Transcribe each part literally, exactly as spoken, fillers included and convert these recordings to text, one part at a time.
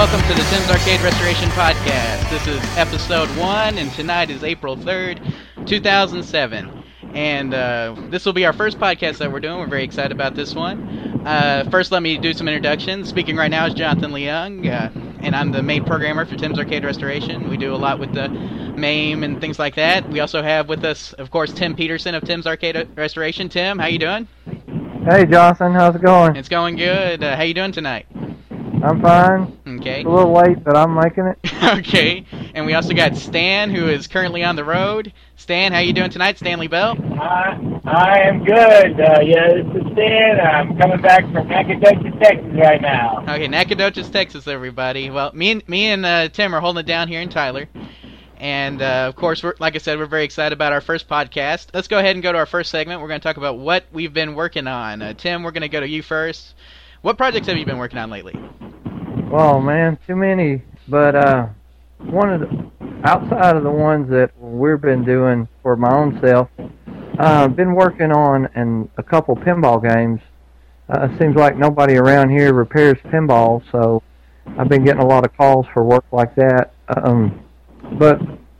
welcome to the Tim's Arcade Restoration Podcast. This is episode one, and tonight is April third, two thousand seven. And uh, this will be our first podcast that we're doing. We're very excited about this one. Uh, first, let me do some introductions. Speaking right now is Jonathan Leung, uh, and I'm the main programmer for Tim's Arcade Restoration. We do a lot with the MAME and things like that. We also have with us, of course, Tim Peterson of Tim's Arcade Restoration. Tim, how you doing? Hey, Jonathan. How's it going? It's going good. Uh, how you doing tonight? I'm fine. Okay. It's a little late, but I'm making it. Okay. And we also got Stan, who is currently on the road. Stan, how you doing tonight? Stanley Bell? I, I am good. Uh, yeah, this is Stan. I'm coming back from Nacogdoches, Texas right now. Okay, Nacogdoches, Texas, everybody. Well, me and, me and uh, Tim are holding it down here in Tyler. And, uh, of course, we're, like I said, we're very excited about our first podcast. Let's go ahead and go to our first segment. We're going to talk about what we've been working on. Uh, Tim, we're going to go to you first. What projects have you been working on lately? Well, man, too many. But uh, one of the outside of the ones that we've been doing for my own self, uh, I've been working on and a couple pinball games. Uh, it seems like nobody around here repairs pinball, so I've been getting a lot of calls for work like that. Um, but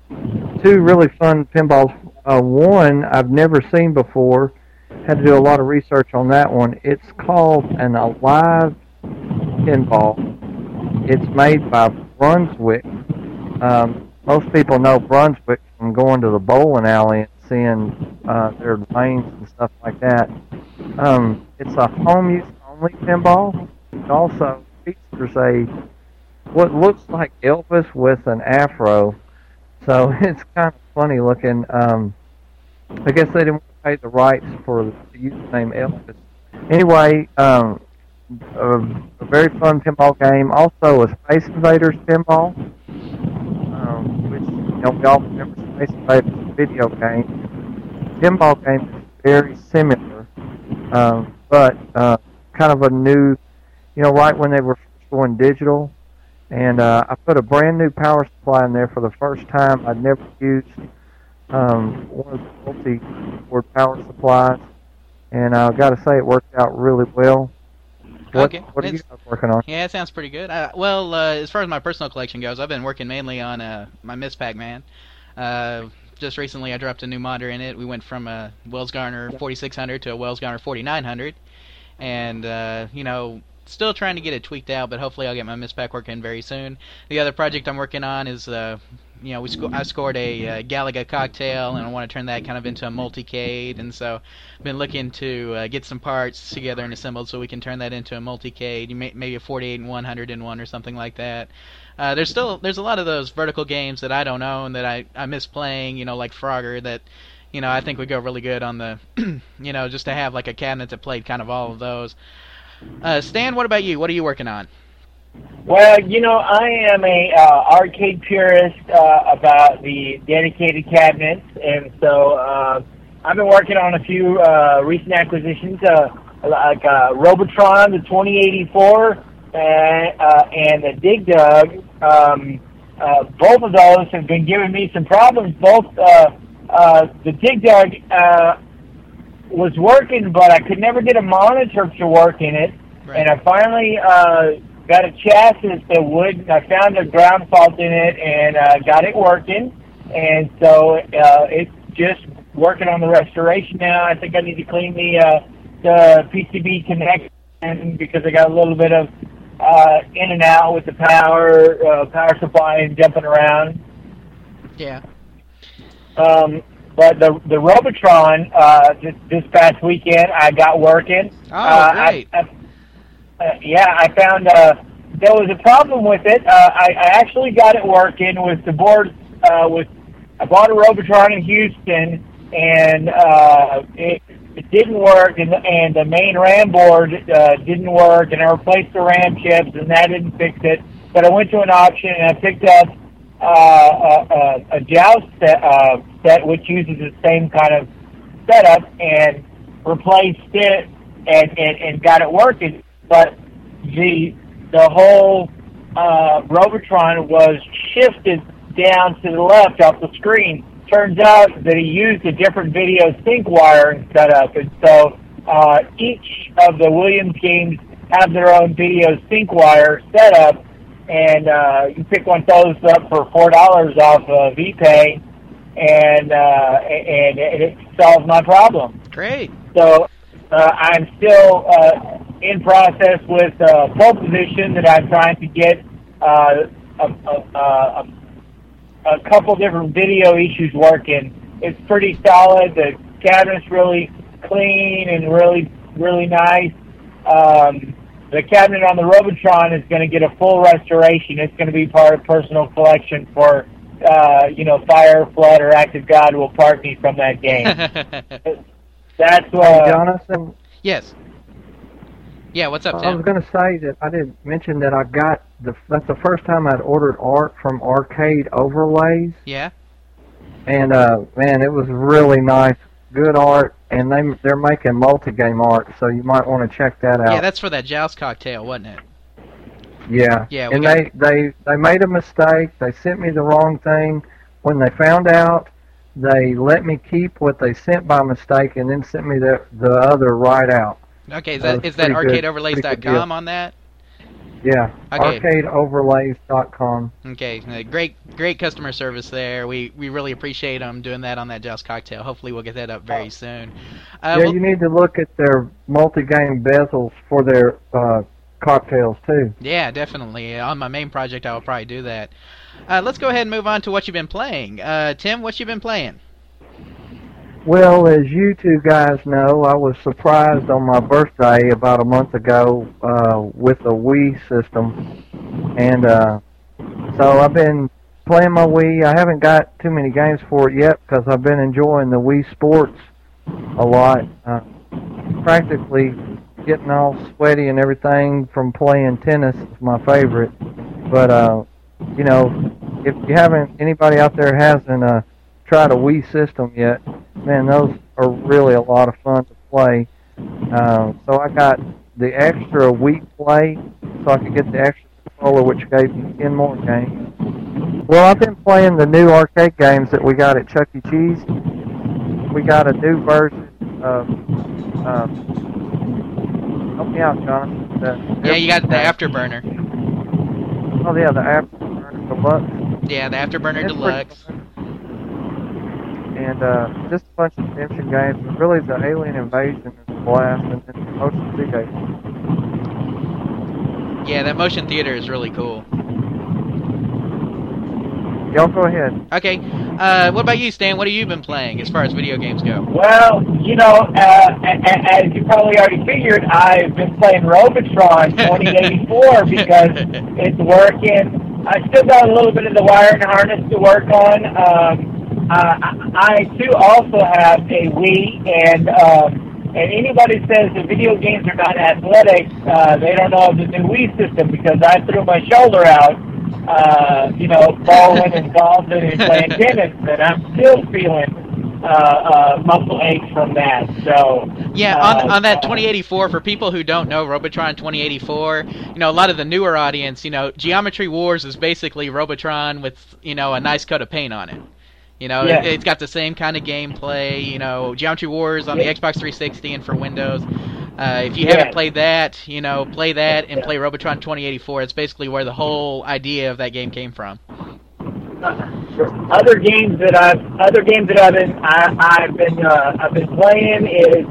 two really fun pinballs. Uh, one I've never seen before. Had to do a lot of research on that one. It's called an Alive pinball. It's made by Brunswick. Um, most people know Brunswick from going to the bowling alley and seeing uh, their lanes and stuff like that. Um, it's a home-use only pinball. It also features a what looks like Elvis with an afro. So it's kind of funny looking. Um, I guess they didn't pay the rights for the username Elvis. Anyway, um, a, a very fun pinball game. Also, a Space Invaders pinball, um, which you know we all remember Space Invaders video game. Pinball game is very similar, um, but uh, kind of a new, you know, right when they were first going digital. And uh, I put a brand new power supply in there for the first time. I'd never used um, one of the multi-board power supplies, and I've got to say it worked out really well. What, Okay. what are you It's- guys working on? Yeah, it sounds pretty good. Uh, well, uh, as far as my personal collection goes, I've been working mainly on uh, my Miss Pac-Man. Uh, just recently, I dropped a new modder in it. We went from a Wells Garner forty-six hundred to a Wells Garner forty-nine hundred, and uh, you know, still trying to get it tweaked out. But hopefully, I'll get my Miss Pac working very soon. The other project I'm working on is, uh, you know, we sco- I scored a uh, Galaga cocktail, and I want to turn that kind of into a multicade, and so I've been looking to uh, get some parts together and assembled so we can turn that into a multicade, may- maybe a forty-eight and one hundred and one or something like that. Uh, there's still there's a lot of those vertical games that I don't own that I, I miss playing, you know, like Frogger, that, you know, I think would go really good on the, you know, just to have like a cabinet that played kind of all of those. Uh, Stan, what about you? What are you working on? Well, you know, I am a uh, arcade purist uh, about the dedicated cabinets, and so uh, I've been working on a few uh, recent acquisitions, uh, like uh, Robotron, the twenty eighty-four, and, uh, and the Dig Dug. Um, uh, both of those have been giving me some problems. Both uh, uh, the Dig Dug uh, was working, but I could never get a monitor to work in it, Right. and I finally uh, got a chassis that would. I found a ground fault in it and uh, got it working, and so uh, it's just working on the restoration now. I think I need to clean the uh, the P C B connection because I got a little bit of uh, in and out with the power uh, power supply and jumping around. Yeah. Um, but the the Robotron uh, this, this past weekend I got working. Oh, uh, great. I, I, uh, yeah, I found uh, there was a problem with it. Uh, I, I actually got it working with the board. Uh, with I bought a Robotron in Houston, and uh, it, it didn't work, and, and the main RAM board uh, didn't work, and I replaced the RAM chips, and that didn't fix it. But I went to an auction, and I picked up uh, a, a, a Joust set, uh, set, which uses the same kind of setup, and replaced it, and, and, and got it working. But the the whole uh, Robotron was shifted down to the left off the screen. Turns out that he used a different video sync wire setup, and so uh, each of the Williams games have their own video sync wire setup, and uh, you pick one of those up for four dollars off of ePay, and uh, and it solves my problem. Great. So uh, I'm still uh, in process with uh, pole position that I'm trying to get uh, a, a, a, a couple different video issues working. It's pretty solid. The cabinet's really clean and really, really nice. Um, the cabinet on the Robotron is going to get a full restoration. It's going to be part of personal collection for, uh, you know, Fire, Flood, or Active God will part me from that game. That's what... Hey, Jonathan? Yes. Yeah, what's up, Tim? I was going to say that I didn't mention that I got, the that's the first time I'd ordered art from Arcade Overlays. Yeah? And, uh, man, it was really nice. Good art, and they, they're making multi-game art, so you might want to check that out. Yeah, that's for that Joust cocktail, wasn't it? Yeah. Yeah, we and got... they, they, they made a mistake. They sent me the wrong thing. When they found out, they let me keep what they sent by mistake and then sent me the, the other right out. Okay, is that, that, is that arcade overlays dot com good. on that? Yeah, okay. arcade overlays dot com. Okay, uh, great great customer service there. We we really appreciate them doing that on that Joust cocktail. Hopefully we'll get that up very soon. Uh, yeah, well, you need to look at their multi-game bezels for their uh, cocktails, too. Yeah, definitely. On my main project, I will probably do that. Uh, let's go ahead and move on to what you've been playing. Uh, Tim, what you been playing? Well, as you two guys know, I was surprised on my birthday about a month ago uh, with a Wii system, and uh, so I've been playing my Wii. I haven't got too many games for it yet because I've been enjoying the Wii Sports a lot. Uh, practically getting all sweaty and everything from playing tennis is my favorite. But uh, you know, if you haven't, anybody out there hasn't uh, tried a Wii system yet, man, those are really a lot of fun to play. Uh, so I got the extra Wii Play, so I could get the extra controller, which gave me ten more games. Well, I've been playing the new arcade games that we got at Chuck E. Cheese. We got a new version of... Uh, help me out, Jonathan. The Yeah, you got the Afterburner. Oh, yeah, the Afterburner Deluxe. Yeah, the Afterburner It's Deluxe. And uh, just a bunch of redemption games. But really, the Alien Invasion is a blast, and then the Motion Theater. Yeah, that motion theater is really cool. Y'all go ahead. Okay, uh, what about you, Stan? What have you been playing as far as video games go? Well, you know, uh, a- a- as you probably already figured, I've been playing Robotron twenty eighty-four because it's working. I still got a little bit of the wire and harness to work on. Um, uh, I, I, too, also have a Wii, and um, and anybody says that video games are not athletic, uh, they don't know the new Wii system because I threw my shoulder out. Uh, you know, bowling and golfing and playing tennis, and I'm still feeling uh, uh, muscle aches from that. So yeah, uh, on on that uh, twenty eighty-four, for people who don't know Robotron twenty eighty-four, you know, a lot of the newer audience, you know, Geometry Wars is basically Robotron with, you know, a nice coat of paint on it. You know, yeah. it, it's got the same kind of gameplay. You know, Geometry Wars on yeah. the Xbox three sixty and for Windows. Uh, if you Yeah. haven't played that, you know, play that and Yeah. play Robotron twenty eighty-four. It's basically where the whole idea of that game came from. Other games that I've other games that I've been I, I've been uh, I've been playing is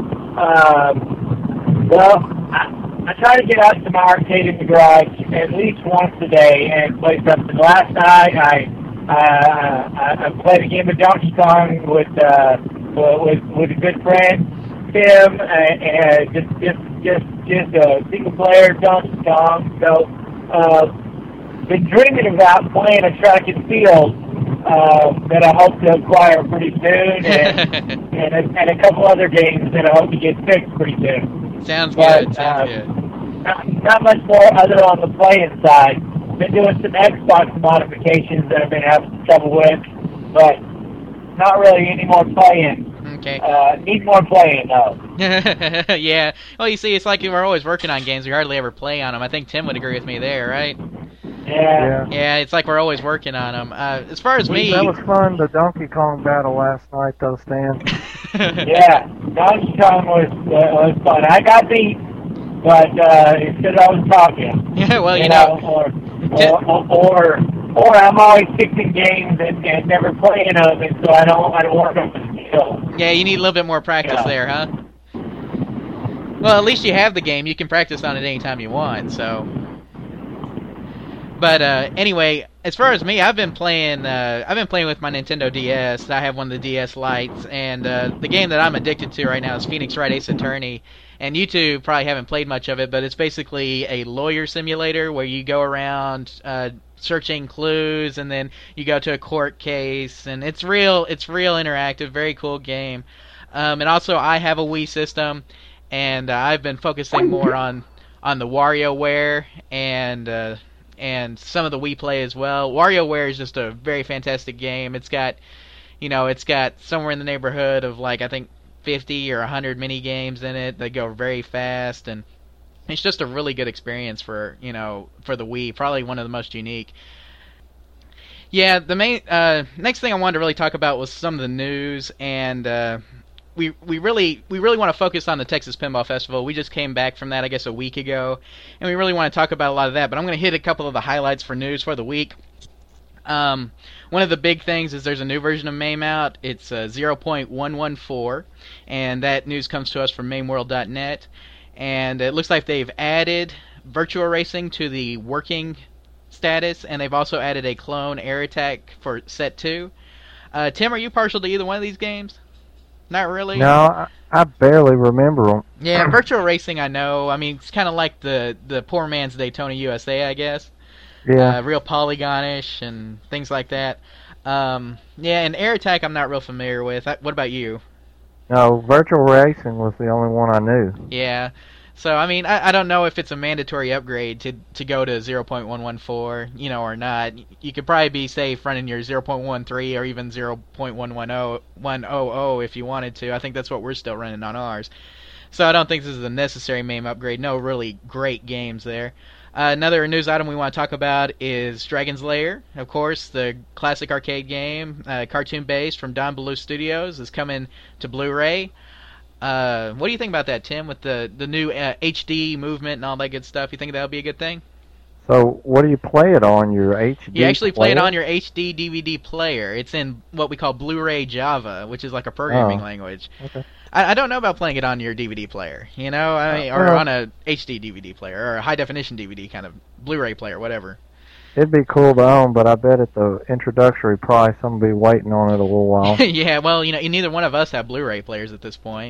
um, well I, I try to get out to my arcade in the garage at least once a day and play something. Last night I uh, I, I played a game of Donkey Kong with uh, with with a good friend Tim, uh, and just just just just a single player Donkey Kong. So. Uh, Been dreaming about playing a track and field uh, that I hope to acquire pretty soon, and, and, a, and a couple other games that I hope to get fixed pretty soon. Sounds But, good. Sounds uh, good. Not, not much more other on the playing side. Been doing some Xbox modifications that I've been having trouble with, but not really any more playing. Okay. Uh, need more playing though. Yeah. Well, you see, it's like we're always working on games. We hardly ever play on them. I think Tim would agree with me there, right? Yeah. Yeah, it's like we're always working on them. Uh, as far as me... That was fun, the Donkey Kong battle last night, though, Stan. Yeah, Donkey Kong was uh, was fun. I got beat, but uh, it's because I was talking. Yeah, well, you, you know, know or, or or, or I'm always fixing games and, and never playing them, and so I don't I don't work on the skills. Yeah, you need a little bit more practice Yeah. there, huh? Well, at least you have the game. You can practice on it anytime you want, so... But uh, anyway, as far as me, I've been playing. Uh, I've been playing with my Nintendo D S. I have one of the D S Lites, and uh, the game that I'm addicted to right now is Phoenix Wright Ace Attorney. And you two probably haven't played much of it, but it's basically a lawyer simulator where you go around uh, searching clues, and then you go to a court case, and it's real. It's real interactive, very cool game. Um, and also, I have a Wii system, and uh, I've been focusing more on on the WarioWare and. Uh, and some of the Wii Play as well. WarioWare is just a very fantastic game. It's got, you know, it's got somewhere in the neighborhood of like I think fifty or one hundred mini games in it that go very fast, and it's just a really good experience for, you know, for the Wii. Probably one of the most unique. Yeah, the main uh, next thing I wanted to really talk about was some of the news, and uh, we we really we really want to focus on the Texas Pinball Festival. We just came back from that, I guess, a week ago, and we really want to talk about a lot of that. But I'm going to hit a couple of the highlights for news for the week. Um, one of the big things is there's a new version of MAME out. It's uh, zero point one one four, and that news comes to us from mame world dot net. And it looks like they've added virtual racing to the working status, and they've also added a clone air attack for set two. Uh, Tim, are you partial to either one of these games? Not really? No, I, I barely remember them. Yeah, virtual racing, I know. I mean, it's kind of like the, the poor man's Daytona U S A, I guess. Yeah. Uh, real polygonish and things like that. Um, yeah, and Air Attack I'm not real familiar with. I, what about you? No, virtual racing was the only one I knew. Yeah. So, I mean, I, I don't know if it's a mandatory upgrade to to go to zero point one one four, you know, or not. You could probably be safe running your zero point one three or even zero point one one zero if you wanted to. I think that's what we're still running on ours. So I don't think this is a necessary MAME upgrade. No really great games there. Uh, another news item we want to talk about is Dragon's Lair. Of course, the classic arcade game, uh, cartoon-based from Don Bluth Studios, is coming to Blu-ray. Uh, what do you think about that, Tim, with the, the new uh, H D movement and all that good stuff? You think that'll be a good thing? So, what do you play it on, your H D You actually play player? it on your H D D V D player. It's in what we call Blu-ray Java, which is like a programming Oh. language. Okay. I, I don't know about playing it on your D V D player, you know, I mean, or well- on a H D D V D player, or a high-definition D V D kind of Blu-ray player, whatever. It'd be cool to own, but I bet at the introductory price, I'm going to be waiting on it a little while. Yeah, well, you know, neither one of us have Blu-ray players at this point.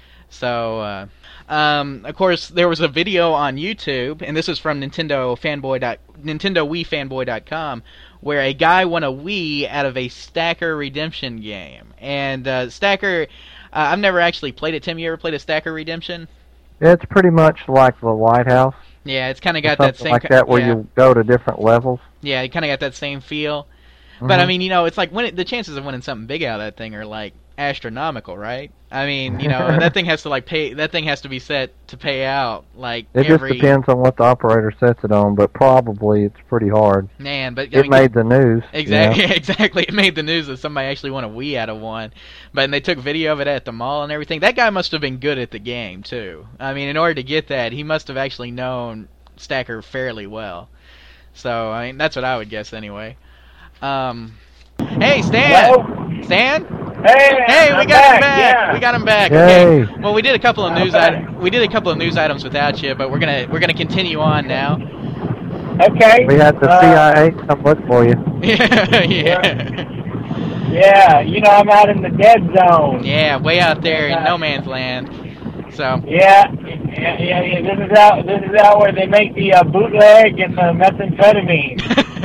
So, uh, um, of course, there was a video on YouTube, and this is from Nintendo fanboy. Nintendo Wii Fanboy dot com, where a guy won a Wii out of a Stacker Redemption game. And uh, Stacker, uh, I've never actually played it. Tim, you ever played a Stacker Redemption? It's pretty much like the Lighthouse. Yeah, it's kind of or got that something same like ki- that, where yeah. you go to different levels. Yeah, it kind of got that same feel. But I Mhm. mean, you know, it's like when it, the chances of winning something big out of that thing are like astronomical, right? I mean, you know, that thing has to like pay. That thing has to be set to pay out like It every just depends on what the operator sets it on, but probably it's pretty hard. man. But I It mean, made the news. exactly, you know? exactly. It made the news that somebody actually won a Wii out of one. But and they took video of it at the mall and everything. That guy must have been good at the game too. I mean, in order to get that, he must have actually known Stacker fairly well. So I mean, that's what I would guess anyway. Um, hey, Stan, Hello? Stan. Hey, Hey, we I'm got him back. back. Yeah. We got him back. Yay. Okay. Well, we did a couple of I'm news back. items. We did a couple of news items without you, but we're gonna we're gonna continue on now. Okay. We had the uh, C I A come look for you. yeah, yeah, Yeah, you know I'm out in the dead zone. yeah, way out there in no man's land. So Yeah, yeah, yeah, yeah. This is out. This is out where they make the uh, bootleg and the methamphetamine.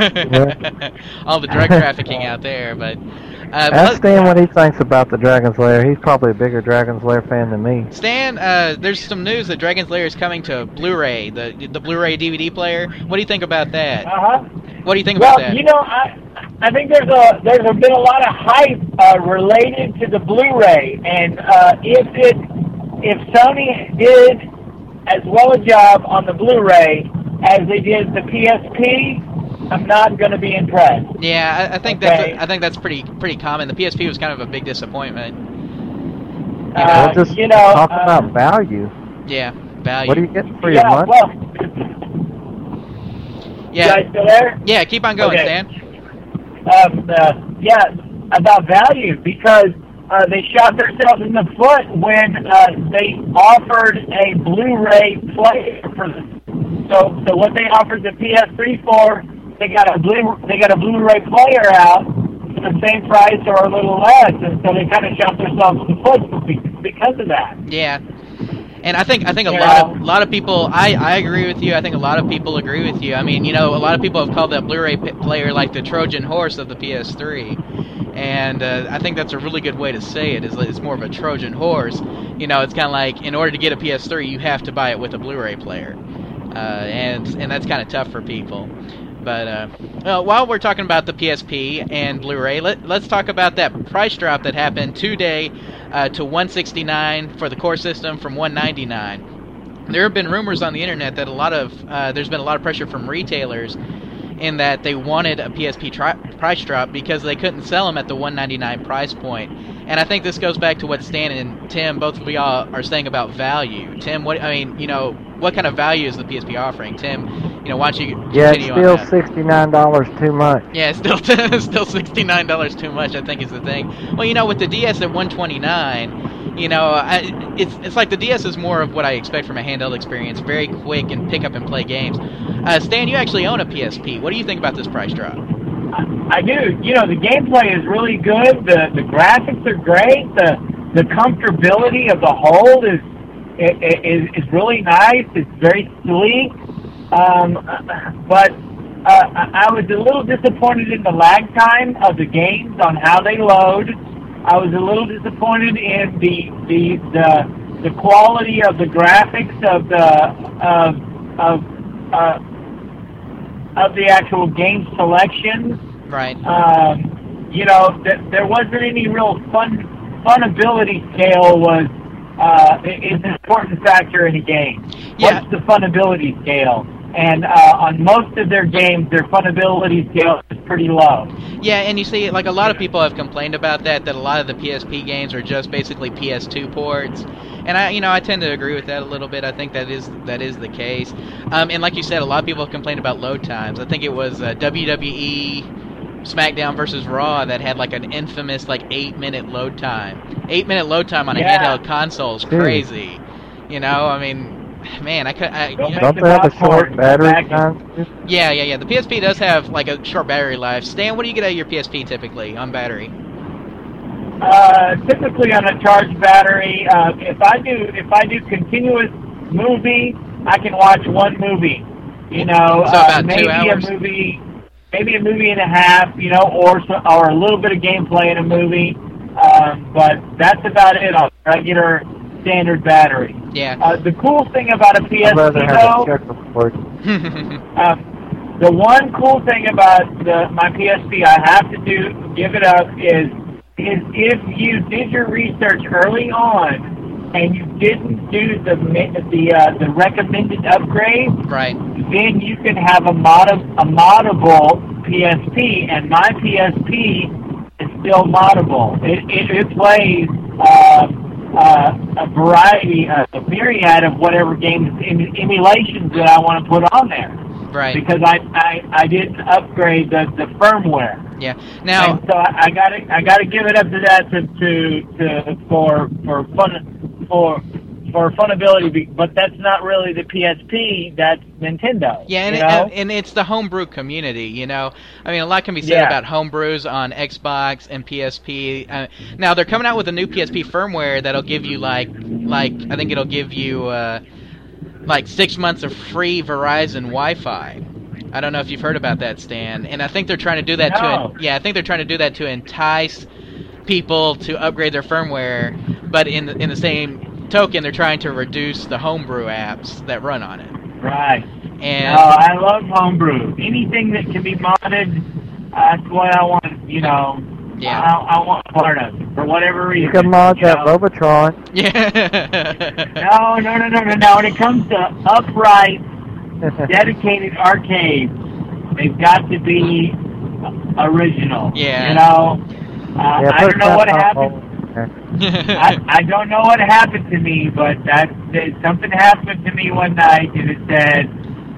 all the drug trafficking out there, but uh, Ask let- Stan what he thinks about the Dragon's Lair. He's probably a bigger Dragon's Lair fan than me. Stan, uh, there's some news that Dragon's Lair is coming to Blu-ray, the the Blu-ray D V D player. What do you think about that? Uh huh. What do you think Well, about that? you know, I I think there's a there's a, been a lot of hype uh, related to the Blu-ray, and uh, if it if Sony did as well a job on the Blu-ray as they did the P S P, I'm not going to be impressed. Yeah, I, I think Okay. that's I think that's pretty pretty common. The P S P was kind of a big disappointment. Uh, We'll just you know, talk uh, about value. Yeah, value. What are you getting for yeah, your money? well, Yeah. You guys still there? Yeah, keep on going, Okay. Stan. Um, uh, yeah, about value, because uh, they shot themselves in the foot when uh, they offered a Blu-ray player for the. So, so what they offered the P S three for, they got a Blu, they got a Blu-ray player out for the same price or a little less, and so they kind of shot themselves in the foot because of that. Yeah. And I think I think a Yeah. lot of a lot of people I, I agree with you. I think a lot of people agree with you. I mean, you know, a lot of people have called that Blu-ray p- player like the Trojan horse of the P S three, and uh, I think that's a really good way to say it. Is that it's more of a Trojan horse. You know, it's kind of like in order to get a P S three, you have to buy it with a Blu-ray player, uh, and and that's kind of tough for people. But uh, well, while we're talking about the P S P and Blu-ray, let, let's talk about that price drop that happened today uh, to one sixty-nine for the core system from one ninety-nine. There have been rumors on the internet that a lot of uh, there's been a lot of pressure from retailers in that they wanted a P S P tri- price drop because they couldn't sell them at the one ninety-nine price point. And I think this goes back to what Stan and Tim, both of y'all, are saying about value. Tim, what I mean, you know, what kind of value is the P S P offering? Tim, you know, why don't you Yeah, it's continue still on that? sixty-nine dollars too much. Yeah, it's still still sixty-nine dollars too much, I think is the thing. Well, you know, with the D S at one twenty-nine, you know, I, it's it's like the D S is more of what I expect from a handheld experience, very quick and pick up and play games. Uh, Stan, you actually own a P S P. What do you think about this price drop? I do. You know, the gameplay is really good. The the graphics are great. The the comfortability of the hold is is is really nice. It's very sleek. Um, but uh, I was a little disappointed in the lag time of the games on how they load. I was a little disappointed in the the the, the quality of the graphics of the of of uh, of the actual game selections. Right. Um, you know, th- there wasn't any real fun funability scale was uh, is an important factor in a game. Yeah. What's the funability scale? And uh, on most of their games, their funability scale is pretty low. Yeah, and you see, like, a lot of people have complained about that, that a lot of the P S P games are just basically P S two ports. And I, you know, I tend to agree with that a little bit. I think that is that is the case. Um, and like you said, a lot of people have complained about load times. I think it was uh, W W E SmackDown versus Raw that had like an infamous like eight minute load time. Eight minute load time on a Yeah. handheld console is crazy. You know, I mean, man, I could. I, Don't you know, Don't they have a short battery time? yeah, yeah, yeah. The P S P does have like a short battery life. Stan, what do you get out of your P S P typically on battery? Uh, typically on a charged battery, uh, if I do if I do continuous movie, I can watch one movie. You know, So uh, about two maybe hours? a movie, maybe a movie and a half. You know, or so, or a little bit of gameplay in a movie. Um, but that's about it on regular standard battery. Yeah. Uh, the cool thing about a P S I'd P rather have though. a checkerboard. Um, the one cool thing about the, my P S P I have to do, give it up, is is if you did your research early on and you didn't do the the uh, the recommended upgrade, Right. then you can have a mod a moddable P S P, and my P S P is still moddable. It it, it plays uh, uh, a variety, uh, a myriad of whatever games em- emulations that I want to put on there. Right. Because I, I, I didn't upgrade the, the firmware. Yeah. Now. And so I, I gotta I gotta give it up to that to to, to for for fun for for funability, be- but that's not really the P S P. That's Nintendo. Yeah, and, you it, know? and and it's the homebrew community, you know. I mean, a lot can be said Yeah. about homebrews on Xbox and P S P. Uh, now they're coming out with a new P S P firmware that'll give you like like I think it'll give you uh, like six months of free Verizon Wi-Fi. I don't know if you've heard about that, Stan. And I think they're trying to do that No. to yeah, I think they're trying to do that to entice people to upgrade their firmware, but in the, in the same token, they're trying to reduce the homebrew apps that run on it. Right. And No, I love homebrew. Anything that can be modded, that's what I want. You know. Yeah. I, I want part of it for whatever reason. You can mod you that know. Robotron. yeah. No, no, no, no, no, no. When it comes to upright, dedicated arcades, they've got to be original. Yeah. You know, uh, Yeah, I put don't know what that happened. I, I don't know what happened to me, but that, that something happened to me one night, and it said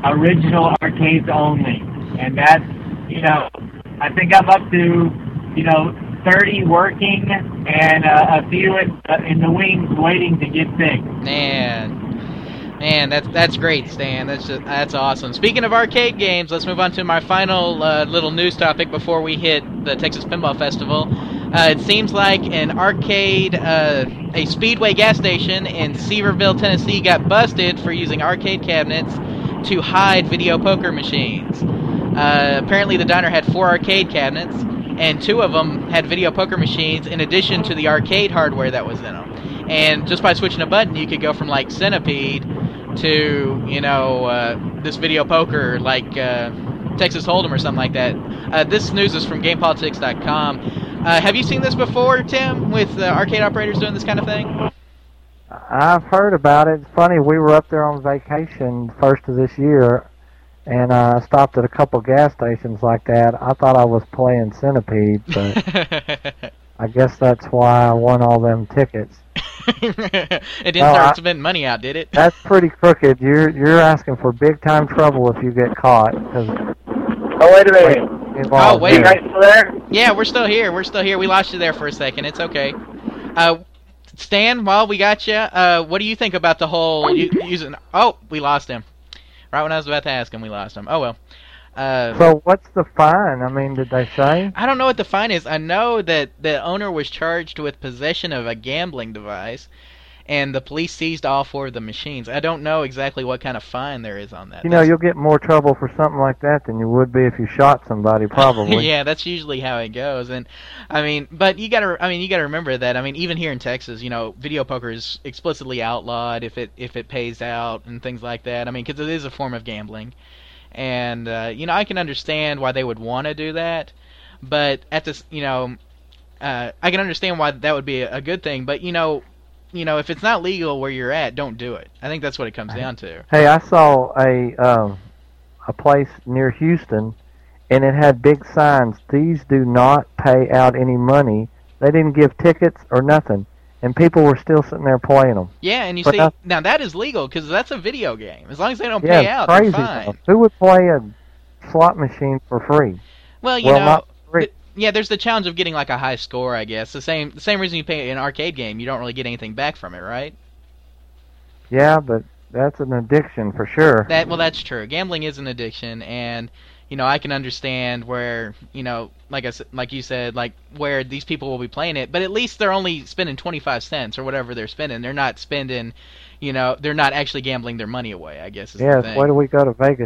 original arcades only, and that's, you know, I think I'm up to, you know, thirty working and uh, a few in, uh, in the wings waiting to get fixed. Man. Man, that's that's great, Stan. That's just, that's awesome. Speaking of arcade games, let's move on to my final uh, little news topic before we hit the Texas Pinball Festival. Uh, it seems like an arcade, uh, a Speedway gas station in Sevierville, Tennessee, got busted for using arcade cabinets to hide video poker machines. Uh, apparently, the diner had four arcade cabinets, and two of them had video poker machines in addition to the arcade hardware that was in them. And just by switching a button, you could go from like Centipede to, you know, uh, this video poker like uh, Texas Hold'em or something like that. Uh, this news is from Game Politics dot com. Uh, have you seen this before, Tim, with uh, arcade operators doing this kind of thing? I've heard about it. It's funny, we were up there on vacation first of this year, and I uh, stopped at a couple gas stations like that. I thought I was playing Centipede, but I guess that's why I won all them tickets. It didn't no, start I, spending money out, did it? That's pretty crooked. You're you're asking for big time trouble if you get caught. Cause oh wait a minute. Oh wait, are you guys still there? Yeah, we're still here. We're still here. We lost you there for a second. It's okay. Uh, Stan, while we got you, uh, what do you think about the whole u- using? Oh, we lost him. Right when I was about to ask him, we lost him. Oh well. Uh, so what's the fine? I mean, did they say? I don't know what the fine is. I know that the owner was charged with possession of a gambling device, and the police seized all four of the machines. I don't know exactly what kind of fine there is on that. You know, that's... you'll get more trouble for something like that than you would be if you shot somebody, probably. Yeah, that's usually how it goes. And I mean, but you gotta, I mean, you gotta remember that. I mean, even here in Texas, you know, video poker is explicitly outlawed if it if it pays out and things like that. I mean, because it is a form of gambling. And, uh, you know, I can understand why they would want to do that, but at this, you know, uh, I can understand why that would be a, a good thing, but, you know, you know, if it's not legal where you're at, don't do it. I think that's what it comes down to. Hey, I saw a, um, a place near Houston, and it had big signs, these do not pay out any money. They didn't give tickets or nothing. And people were still sitting there playing them. Yeah, and you but see, now, now that is legal because that's a video game. As long as they don't yeah, pay out, crazy they're fine. Stuff. Who would play a slot machine for free? Well, you well, know, not free. Th- yeah, there's the challenge of getting like a high score, I guess. The same, the same reason you pay an arcade game, you don't really get anything back from it, right? Yeah, but that's an addiction for sure. That well, that's true. Gambling is an addiction, and you know, I can understand where, you know, like I like you said, like where these people will be playing it, but at least they're only spending twenty-five cents or whatever they're spending. They're not spending, you know, they're not actually gambling their money away, I guess is yes, the thing. Why do we go to Vegas?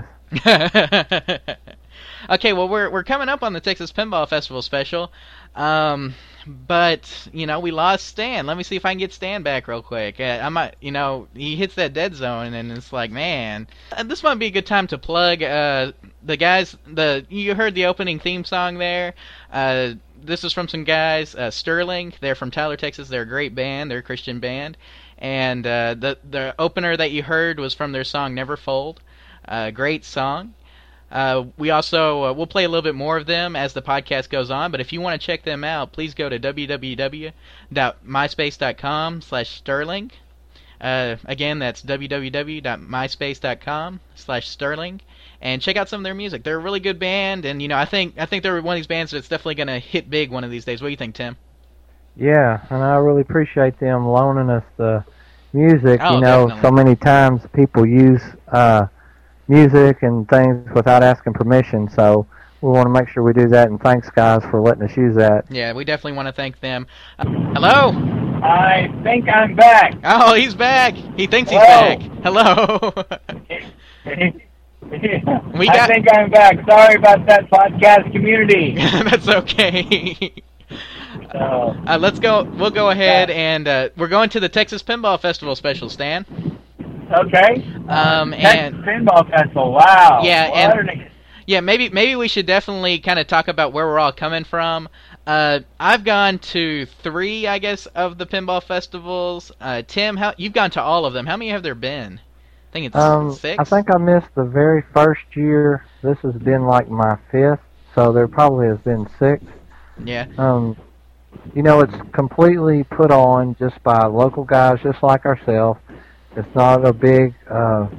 Okay, well, we're we're coming up on the Texas Pinball Festival special. Um, but, you know, we lost Stan. Let me see if I can get Stan back real quick. Uh, I might, you know, he hits that dead zone, and it's like, man. Uh, this might be a good time to plug uh, the guys. The You heard the opening theme song there. Uh, this is from some guys, uh, Sterling. They're from Tyler, Texas. They're a great band. They're a Christian band. And uh, the, the opener that you heard was from their song Never Fold. Uh, great song. Uh, we also, uh, we'll play a little bit more of them as the podcast goes on, but if you want to check them out, please go to w w w dot myspace dot com slash sterling. Uh, again, that's w w w dot myspace dot com slash sterling, and check out some of their music. They're a really good band, and, you know, I think I think they're one of these bands that's definitely going to hit big one of these days. What do you think, Tim? Yeah, and I really appreciate them loaning us the music. Oh, you know, definitely. So many times people use uh, music and things without asking permission, so we want to make sure we do that, and thanks, guys, for letting us use that. Yeah, we definitely want to thank them. Uh, hello? I think I'm back. Oh, he's back. He thinks he's Hello. back. Hello. We got- I think I'm back. Sorry about that, podcast community. That's okay. So, Uh, let's go. We'll go ahead and uh, we're going to the Texas Pinball Festival special, Stan. okay. Um, Texas and Pinball Festival. Wow. Yeah, What and- an ex- yeah, maybe maybe we should definitely kind of talk about where we're all coming from. Uh, I've gone to three, I guess, of the pinball festivals. Uh, Tim, how you've gone to all of them? How many have there been? I think it's Um, six. I think I missed the very first year. This has been like my fifth, so there probably has been six. Yeah. Um, you know, it's completely put on just by local guys just like ourselves. It's not a big uh,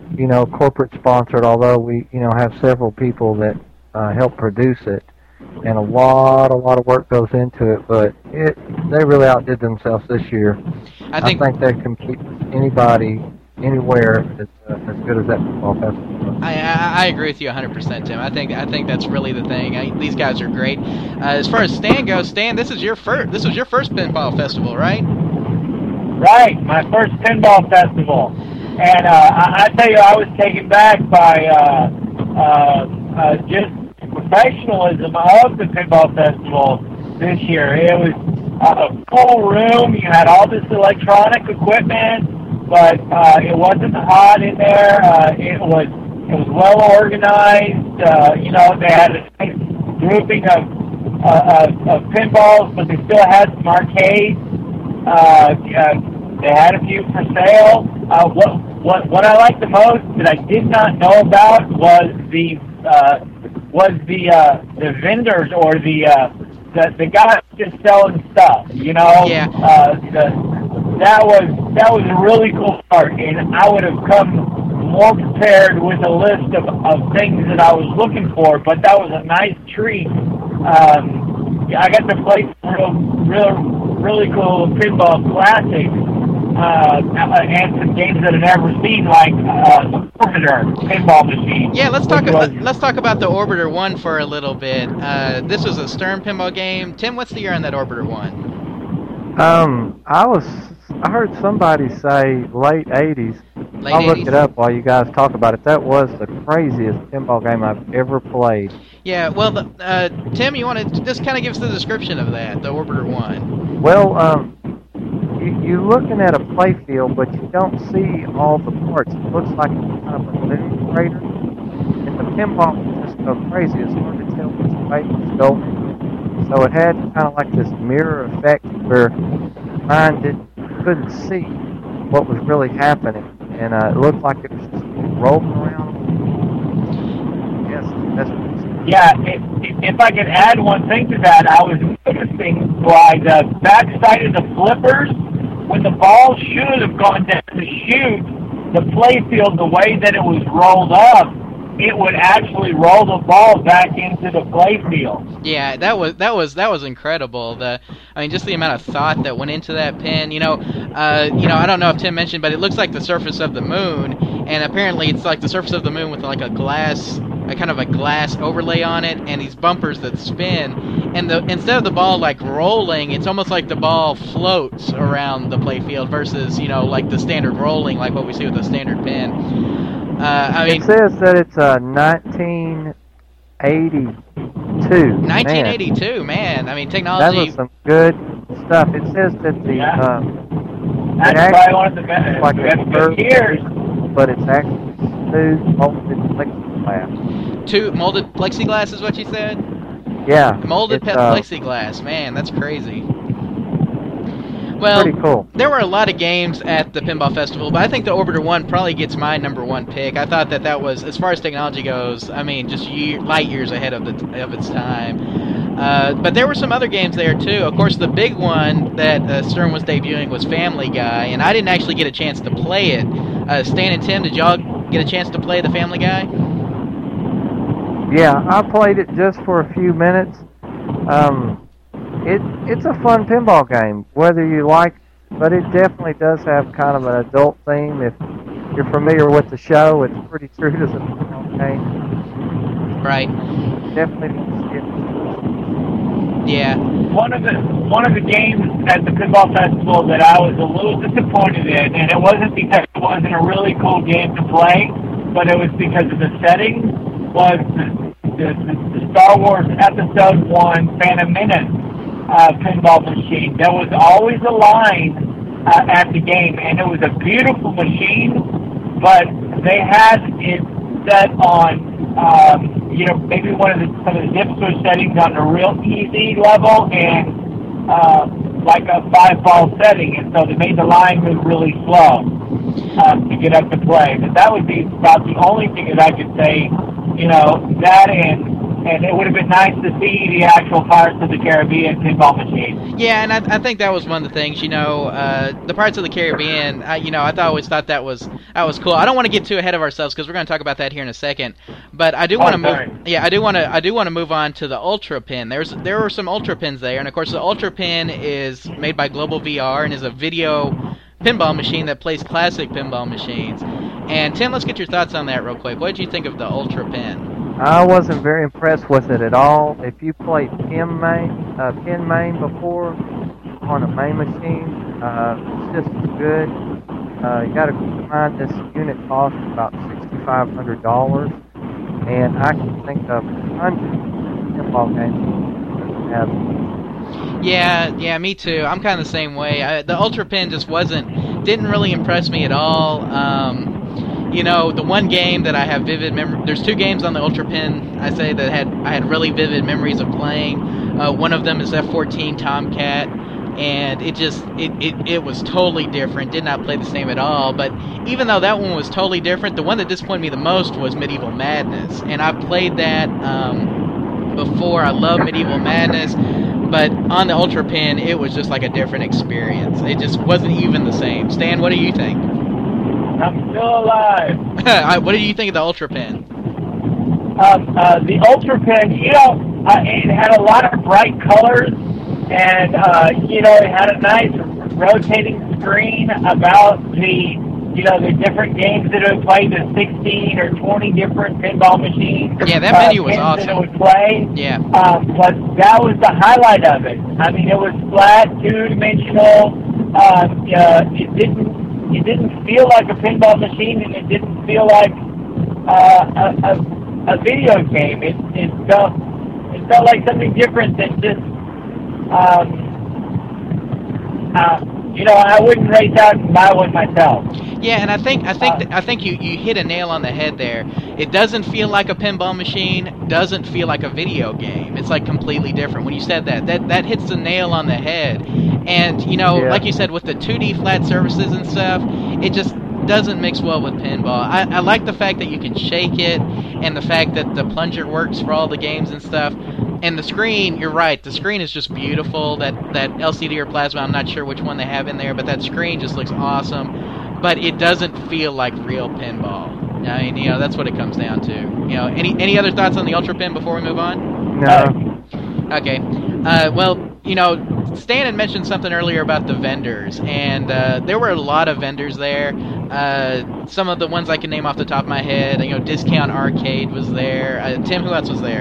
you know, corporate sponsored. Although we, you know, have several people that uh, help produce it, and a lot, a lot of work goes into it. But it, they really outdid themselves this year. I think, I think they compete with anybody, anywhere as, uh, as good as that football festival. I, I I agree with you one hundred percent, Tim. I think I think that's really the thing. I, these guys are great. Uh, as far as Stan goes, Stan, this is your first. This was your first pinball festival, right? Right, my first pinball festival, and uh, I, I tell you, I was taken back by uh, uh, uh, just professionalism of the pinball festival this year. It was a full room. You had all this electronic equipment, but uh, it wasn't hot in there. Uh, it was it was well organized. Uh, you know, they had a nice grouping of, uh, of of pinballs, but they still had some arcades. Uh, uh, they had a few for sale. Uh, what what what I liked the most that I did not know about was the uh, was the uh, the vendors or the uh, the the guys just selling stuff. You know, Yeah. uh, the, that was that was a really cool part, and I would have come more prepared with a list of, of things that I was looking for. But that was a nice treat. Um, yeah, I got to play some real real really cool pinball classics. Uh, and some games that I've never seen, like uh, the Orbiter pinball machine. Yeah, let's talk. which was- About, let's talk about the Orbiter One for a little bit. Uh, this was a Stern pinball game. Tim, what's the year on that Orbiter One? Um, I was, I heard somebody say late eighties. Late I'll look eighties? it up while you guys talk about it. That was the craziest pinball game I've ever played. Yeah. Well, the, uh, Tim, you want to just kind of give us the description of that, the Orbiter One? Well, um, you, you're looking at a playfield, but you don't see all the parts. It looks like it's kind of a moon crater, and the pinball can just go crazy. It's hard to tell which way it's going. So it had kind of like this mirror effect where mine did, couldn't see what was really happening, and uh, it looked like it was just rolling around. Yes, that's what it was. Yeah, if, if I could add one thing to that, I was noticing by the backside of the flippers, when the ball should have gone down to shoot, the playfield, the way that it was rolled up, it would actually roll the ball back into the playfield. Yeah, that was that was that was incredible. The I mean, just the amount of thought that went into that pin. You know, uh, you know, I don't know if Tim mentioned, but it looks like the surface of the moon, and apparently it's like the surface of the moon with like a glass, a kind of a glass overlay on it, and these bumpers that spin. And the instead of the ball like rolling, it's almost like the ball floats around the playfield versus you know like the standard rolling, like what we see with the standard pin. Uh, I mean, It says that it's uh, nineteen eighty-two. nineteen eighty-two, man. man. I mean, That technology. was some good stuff. It says that the Yeah. um, That's it probably one of the best, like best a curved years. but it's actually smooth molded plexiglass. Two molded plexiglass is what you said? Yeah, Molded it's, pe- uh, plexiglass, man, that's crazy. Well, pretty cool. there were a lot of games at the Pinball Festival, but I think the Orbiter One probably gets my number one pick. I thought that that was, as far as technology goes, I mean, just year, light years ahead of the of its time. Uh, but there were some other games there too. Of course, the big one that uh, Stern was debuting was Family Guy, and I didn't actually get a chance to play it. Uh, Stan and Tim, did y'all get a chance to play the Family Guy? Yeah, I played it just for a few minutes. Um, it it's a fun pinball game, whether you like, but it definitely does have kind of an adult theme. If you're familiar with the show, it's pretty true to the pinball game. Right. Definitely need to see it. Yeah. One of the one of the games at the Pinball Festival that I was a little disappointed in, and it wasn't because it wasn't a really cool game to play, but it was because of the setting, was the, the, the Star Wars Episode one Phantom Menace uh, pinball machine. There was always a line uh, at the game, and it was a beautiful machine, but they had it set on Um, you know, maybe one of the some of the dip switch settings on a real easy level and uh, like a five ball setting, and so they made the line move really slow um, to get up to play. But that would be about the only thing that I could say. You know, that and and it would have been nice to see the actual Pirates of the Caribbean pinball machine. Yeah, and I, I think that was one of the things. You know, uh, the Pirates of the Caribbean. I, you know, I th- always thought that was that was cool. I don't want to get too ahead of ourselves because we're going to talk about that here in a second. But I do want to oh, move. sorry. Yeah, I do want to. I do want to move on to the Ultra Pin. There's there were some Ultra Pins there, and of course the Ultra Pin is made by Global V R and is a video pinball machine that plays classic pinball machines. And Tim, let's get your thoughts on that real quick. What did you think of the Ultra Pin? I wasn't very impressed with it at all. If you played Pin Main, uh, Pin Main before on a main machine, uh, it's just as good. Uh, you got to keep in mind this unit costs about sixty-five hundred dollars, and I can think of hundreds of pinball games that have. Yeah, yeah, me too. I'm kind of the same way. I, the Ultra Pin just wasn't, didn't really impress me at all. Um, You know, the one game that I have vivid memory. There's two games on the Ultra Pin I say that had I had really vivid memories of playing. Uh, one of them is F fourteen Tomcat, and it just it, it it was totally different. Did not play the same at all. But even though that one was totally different, the one that disappointed me the most was Medieval Madness, and I played that um, before. I love Medieval Madness, but on the Ultra Pin, it was just like a different experience. It just wasn't even the same. Stan, what do you think? I'm still alive. What do you think of the Ultra Pin? Um, uh, the Ultra Pin, you know, uh, it had a lot of bright colors, and, uh, you know, it had a nice rotating screen about the, you know, the different games that it would play, the sixteen or twenty different pinball machines. Yeah, that menu uh, was games awesome. That it would play. Yeah. Um, but that was the highlight of it. I mean, it was flat, two-dimensional. Um, uh, it didn't It didn't feel like a pinball machine, and it didn't feel like uh, a, a, a video game. It, it felt it felt like something different than just, um, uh, you know, I wouldn't race out and buy one myself. Yeah, and I think I think th- I think you, you hit a nail on the head there. It doesn't feel like a pinball machine. Doesn't feel like a video game. It's like completely different. When you said that, that that hits the nail on the head. And you know, Yeah. like you said, with the two D flat surfaces and stuff, it just doesn't mix well with pinball. I, I like the fact that you can shake it, and the fact that the plunger works for all the games and stuff. And the screen, you're right, the screen is just beautiful. That that L C D or plasma, I'm not sure which one they have in there, but that screen just looks awesome. But it doesn't feel like real pinball. I mean, you know, that's what it comes down to. You know, any any other thoughts on the Ultra Pin before we move on? No. Okay. Uh, well, you know, Stan had mentioned something earlier about the vendors, and uh, there were a lot of vendors there. Uh, some of the ones I can name off the top of my head, you know, Discount Arcade was there. Uh, Tim, who else was there?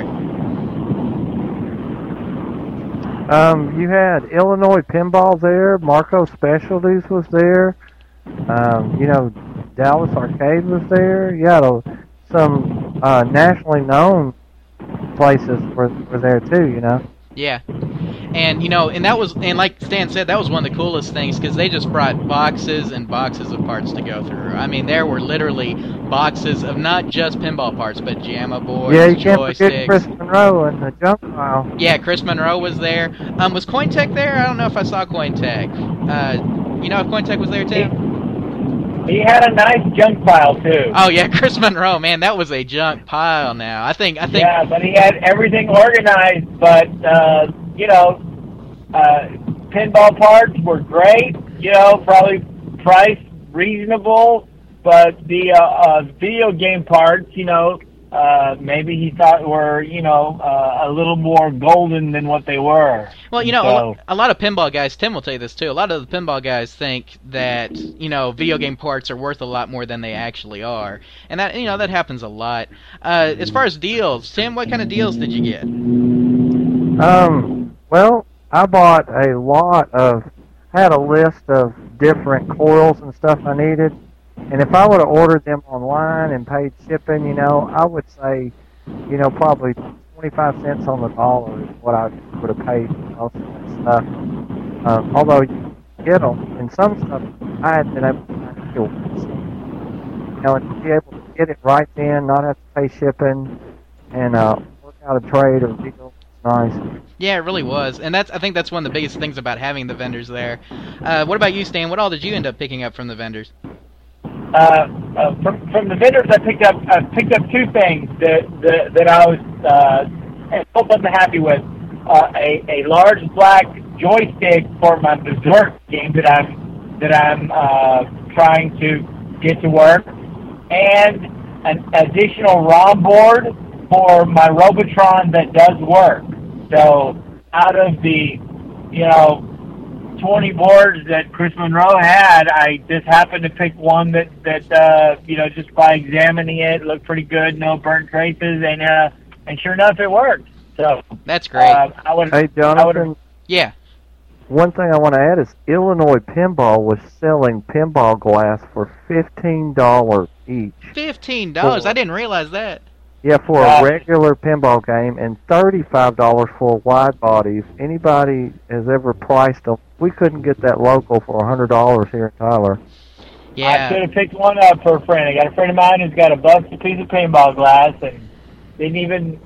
Um, you had Illinois Pinball there. Marco Specialties was there. Um, you know, Dallas Arcade was there. You had a, some uh, nationally known places were, were there too, you know. Yeah. And, you know, and that was, and like Stan said, that was one of the coolest things, because they just brought boxes and boxes of parts to go through. I mean, there were literally boxes of not just pinball parts, but JAMA boards, Yeah, you can't joysticks. forget Chris Monroe and the junk pile. Yeah, Chris Monroe was there. Um, was Cointech there? I don't know if I saw Cointech. Uh, you know if Cointech was there, too? He had a nice junk pile too. Oh yeah, Chris Monroe, man, that was a junk pile. Now I think I think. Yeah, but he had everything organized. But uh, you know, uh, pinball parts were great. You know, probably priced reasonable. But the uh, uh, video game parts, you know, uh, maybe he thought were, you know, uh, a little more golden than what they were. Well, you know, So- a, lo- a lot of pinball guys, Tim will tell you this too, a lot of the pinball guys think that, you know, video game parts are worth a lot more than they actually are. And that, you know, that happens a lot. Uh, as far as deals, Tim, what kind of deals did you get? Um, well, I bought a lot of, I had a list of different coils and stuff I needed. And if I would have ordered them online and paid shipping, you know, I would say, you know, probably twenty-five cents on the dollar is what I would have paid for most of that stuff. Um, although you get them, and some stuff I had been able to find deals. You know, and to be able to get it right then, not have to pay shipping, and uh, work out a trade or deal, it's nice. Yeah, it really was. And that's I think that's one of the biggest things about having the vendors there. Uh, what about you, Stan? What all did you end up picking up from the vendors? Uh, uh, from, from the vendors, I picked up I picked up two things that that, that I was uh, and hope I'm happy with uh, a a large black joystick for my Berserk game that I'm that I'm uh, trying to get to work, and an additional ROM board for my Robotron that does work. So out of the, you know, twenty boards that Chris Monroe had, I just happened to pick one that, that uh, you know, just by examining it, looked pretty good, no burnt traces, and uh, and sure enough, it worked. So that's great. Uh, I would, hey, Jonathan. Yeah. One thing I want to add is Illinois Pinball was selling pinball glass for fifteen dollars each. Fifteen dollars? I didn't realize that. Yeah, for a regular pinball game, and thirty-five dollars for a wide body. If anybody has ever priced them, we couldn't get that local for one hundred dollars here in Tyler. Yeah. I should have picked one up for a friend. I got a friend of mine who's got a busted piece of pinball glass, and didn't even,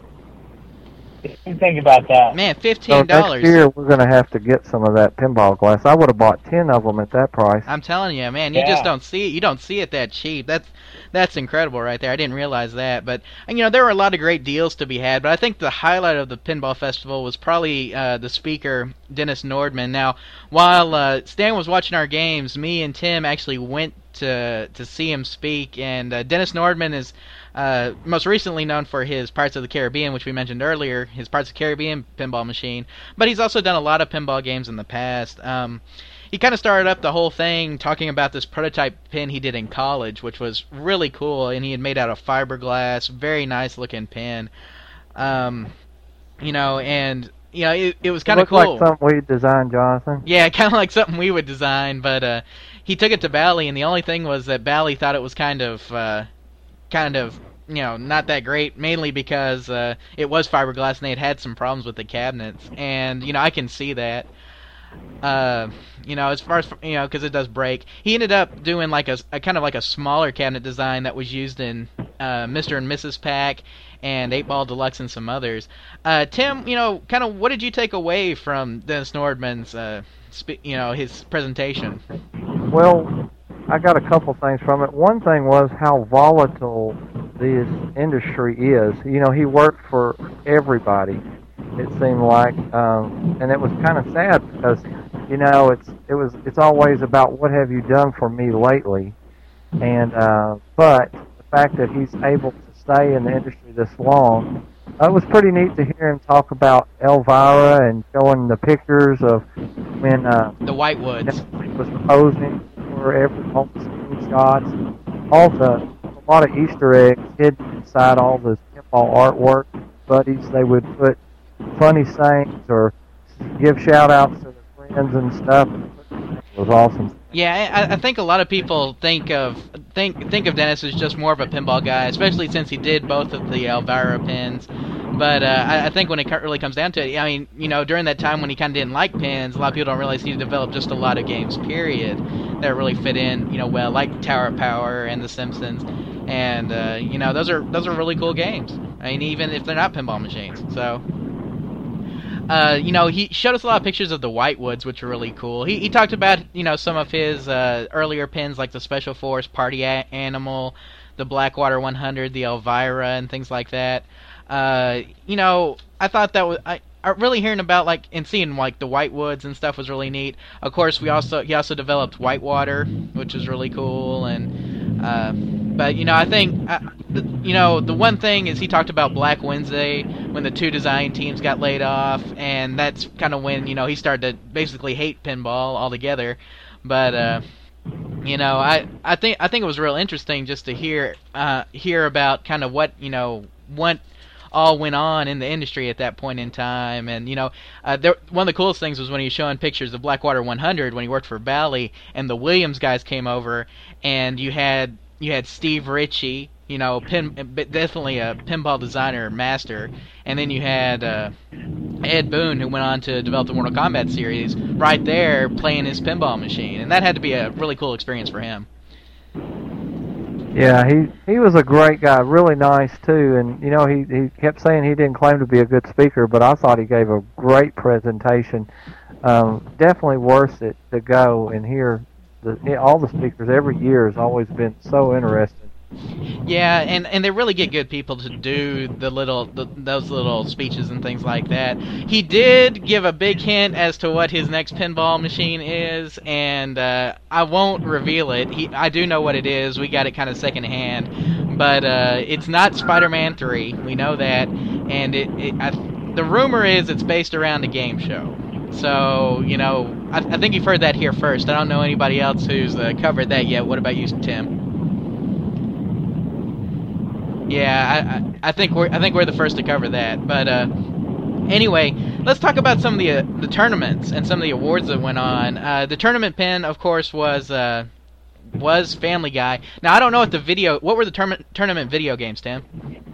didn't even think about that. Man, fifteen dollars. So next year, we're going to have to get some of that pinball glass. I would have bought ten of them at that price. I'm telling you, man, you Yeah. just don't see it. You don't see it that cheap. That's that's incredible right there. I didn't realize that. But, and, you know, there were a lot of great deals to be had, but I think the highlight of the Pinball Festival was probably uh, the speaker, Dennis Nordman. Now, while uh, Stan was watching our games, me and Tim actually went to to see him speak, and uh, Dennis Nordman is uh, most recently known for his Pirates of the Caribbean, which we mentioned earlier, his Pirates of the Caribbean pinball machine, but he's also done a lot of pinball games in the past. Um, he kind of started up the whole thing talking about this prototype pin he did in college, which was really cool, and he had made out of fiberglass, very nice looking pin. Um, you know, and you know, it, it was kind of cool. Looked like something we designed, Jonathan. Yeah, kind of like something we would design, but uh, he took it to Bally, and the only thing was that Bally thought it was kind of, uh, kind of, you know, not that great, mainly because uh, it was fiberglass, and they had had some problems with the cabinets, and, you know, I can see that. Uh, you know, as far as, you know, because it does break. He ended up doing like a, a kind of like a smaller cabinet design that was used in uh, Mister and Missus Pack and eight Ball Deluxe and some others. Uh, Tim, you know, kind of what did you take away from Dennis Nordman's, uh, spe- you know, his presentation? Well, I got a couple things from it. One thing was how volatile this industry is. You know, he worked for everybody, it seemed like, um, and it was kind of sad because, you know, it's it was it's always about what have you done for me lately, and uh, but the fact that he's able to stay in the industry this long, uh, it was pretty neat to hear him talk about Elvira and showing the pictures of when uh, the Whitewoods was posing for every all the screenshots, all the a lot of Easter eggs hidden inside all the pinball artwork. Buddies, they would put funny sayings or give shout-outs to their friends and stuff. It was awesome. Yeah, I, I think a lot of people think of think think of Dennis as just more of a pinball guy, especially since he did both of the Elvira pins. But uh, I, I think when it really comes down to it, I mean, you know, during that time when he kind of didn't like pins, a lot of people don't realize he developed just a lot of games, period, that really fit in, you know, well, like Tower of Power and The Simpsons, and uh, you know, those are those are really cool games. I mean, even if they're not pinball machines, so. Uh, you know, he showed us a lot of pictures of the Whitewoods, which are really cool. He he talked about, you know, some of his uh, earlier pins, like the Special Force Party a- Animal, the Blackwater one hundred, the Elvira, and things like that. Uh, you know, I thought that was I, I really hearing about like and seeing like the Whitewoods and stuff was really neat. Of course, we also he also developed Whitewater, which is really cool, and uh, but you know, I think. Uh, The, you know, the one thing is he talked about Black Wednesday when the two design teams got laid off, and that's kind of when, you know, he started to basically hate pinball altogether. But uh, you know, I I think I think it was real interesting just to hear uh, hear about kind of what, you know, what all went on in the industry at that point in time. And you know, uh, there, one of the coolest things was when he was showing pictures of Blackwater one hundred when he worked for Bally, and the Williams guys came over, and you had you had Steve Ritchie, you know, pin, definitely a pinball designer master, and then you had uh, Ed Boon, who went on to develop the Mortal Kombat series, right there playing his pinball machine, and that had to be a really cool experience for him. Yeah, he he was a great guy, really nice too, and you know, he he kept saying he didn't claim to be a good speaker, but I thought he gave a great presentation. Um, definitely worth it to go and hear the all the speakers every year has always been so interesting. Yeah, and, and they really get good people to do the little the, those little speeches and things like that. He did give a big hint as to what his next pinball machine is, and uh, I won't reveal it. He, I do know what it is. We got it kind of secondhand, but uh, it's not Spider-Man three. We know that, and it, it I, the rumor is it's based around a game show. So, you know, I, I think you've heard that here first. I don't know anybody else who's uh, covered that yet. What about you, Tim? Yeah, I, I think we're I think we're the first to cover that. But uh, anyway, let's talk about some of the uh, the tournaments and some of the awards that went on. Uh, the tournament pin, of course, was uh, was Family Guy. Now I don't know what the video. What were the tournament tournament video games, Tim?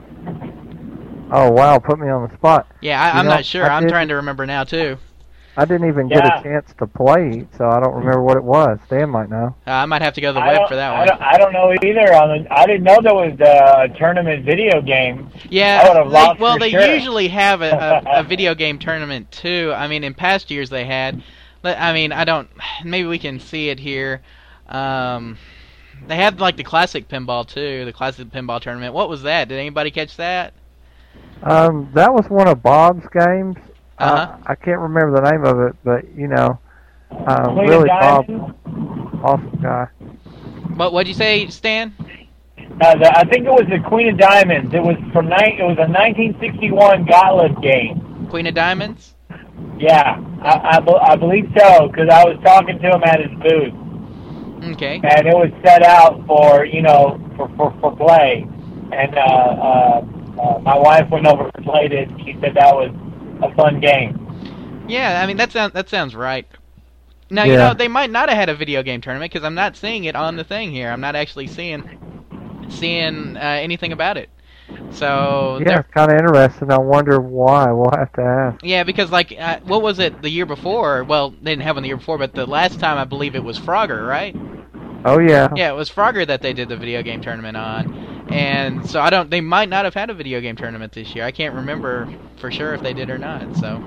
Oh wow, put me on the spot. Yeah, I, I'm know, not sure. I I'm did, trying to remember now too. I didn't even get Yeah. a chance to play, so I don't remember what it was. Stan might know. Uh, I might have to go to the I web don't- for that I one. don't, I don't know either. On the, I didn't know there was uh, a tournament video game. Yeah, I would've they, lost well, for they sure. usually have a, a, a video game tournament too. I mean, in past years they had. But, I mean, I don't. Maybe we can see it here. Um, they had like the classic pinball too, the classic pinball tournament. What was that? Did anybody catch that? Um, that was one of Bob's games. Uh-huh. Uh, I can't remember the name of it, but you know, uh, Queen of really Bob, Diamonds? awesome guy. What what'd you say, Stan? Uh, the, I think it was the Queen of Diamonds. It was from ni- It was a nineteen sixty-one Gottlieb game. Queen of Diamonds? Yeah, I, I, be- I believe so because I was talking to him at his booth, Okay. and it was set out for you know for for, for play. And uh, uh, uh, my wife went over and played it. She said that was a fun game. Yeah, I mean that sounds that sounds right. Now you Yeah. know they might not have had a video game tournament because I'm not seeing it on the thing here. I'm not actually seeing seeing uh, anything about it. So Yeah, they're- it's kind of interesting. I wonder why. We'll have to ask. yeah, because like uh, what was it the year before? Well, they didn't have one the year before, but the last time I believe it was Frogger, right? Oh yeah. Yeah, it was Frogger that they did the video game tournament on. And so I don't. They might not have had a video game tournament this year. I can't remember for sure if they did or not. So,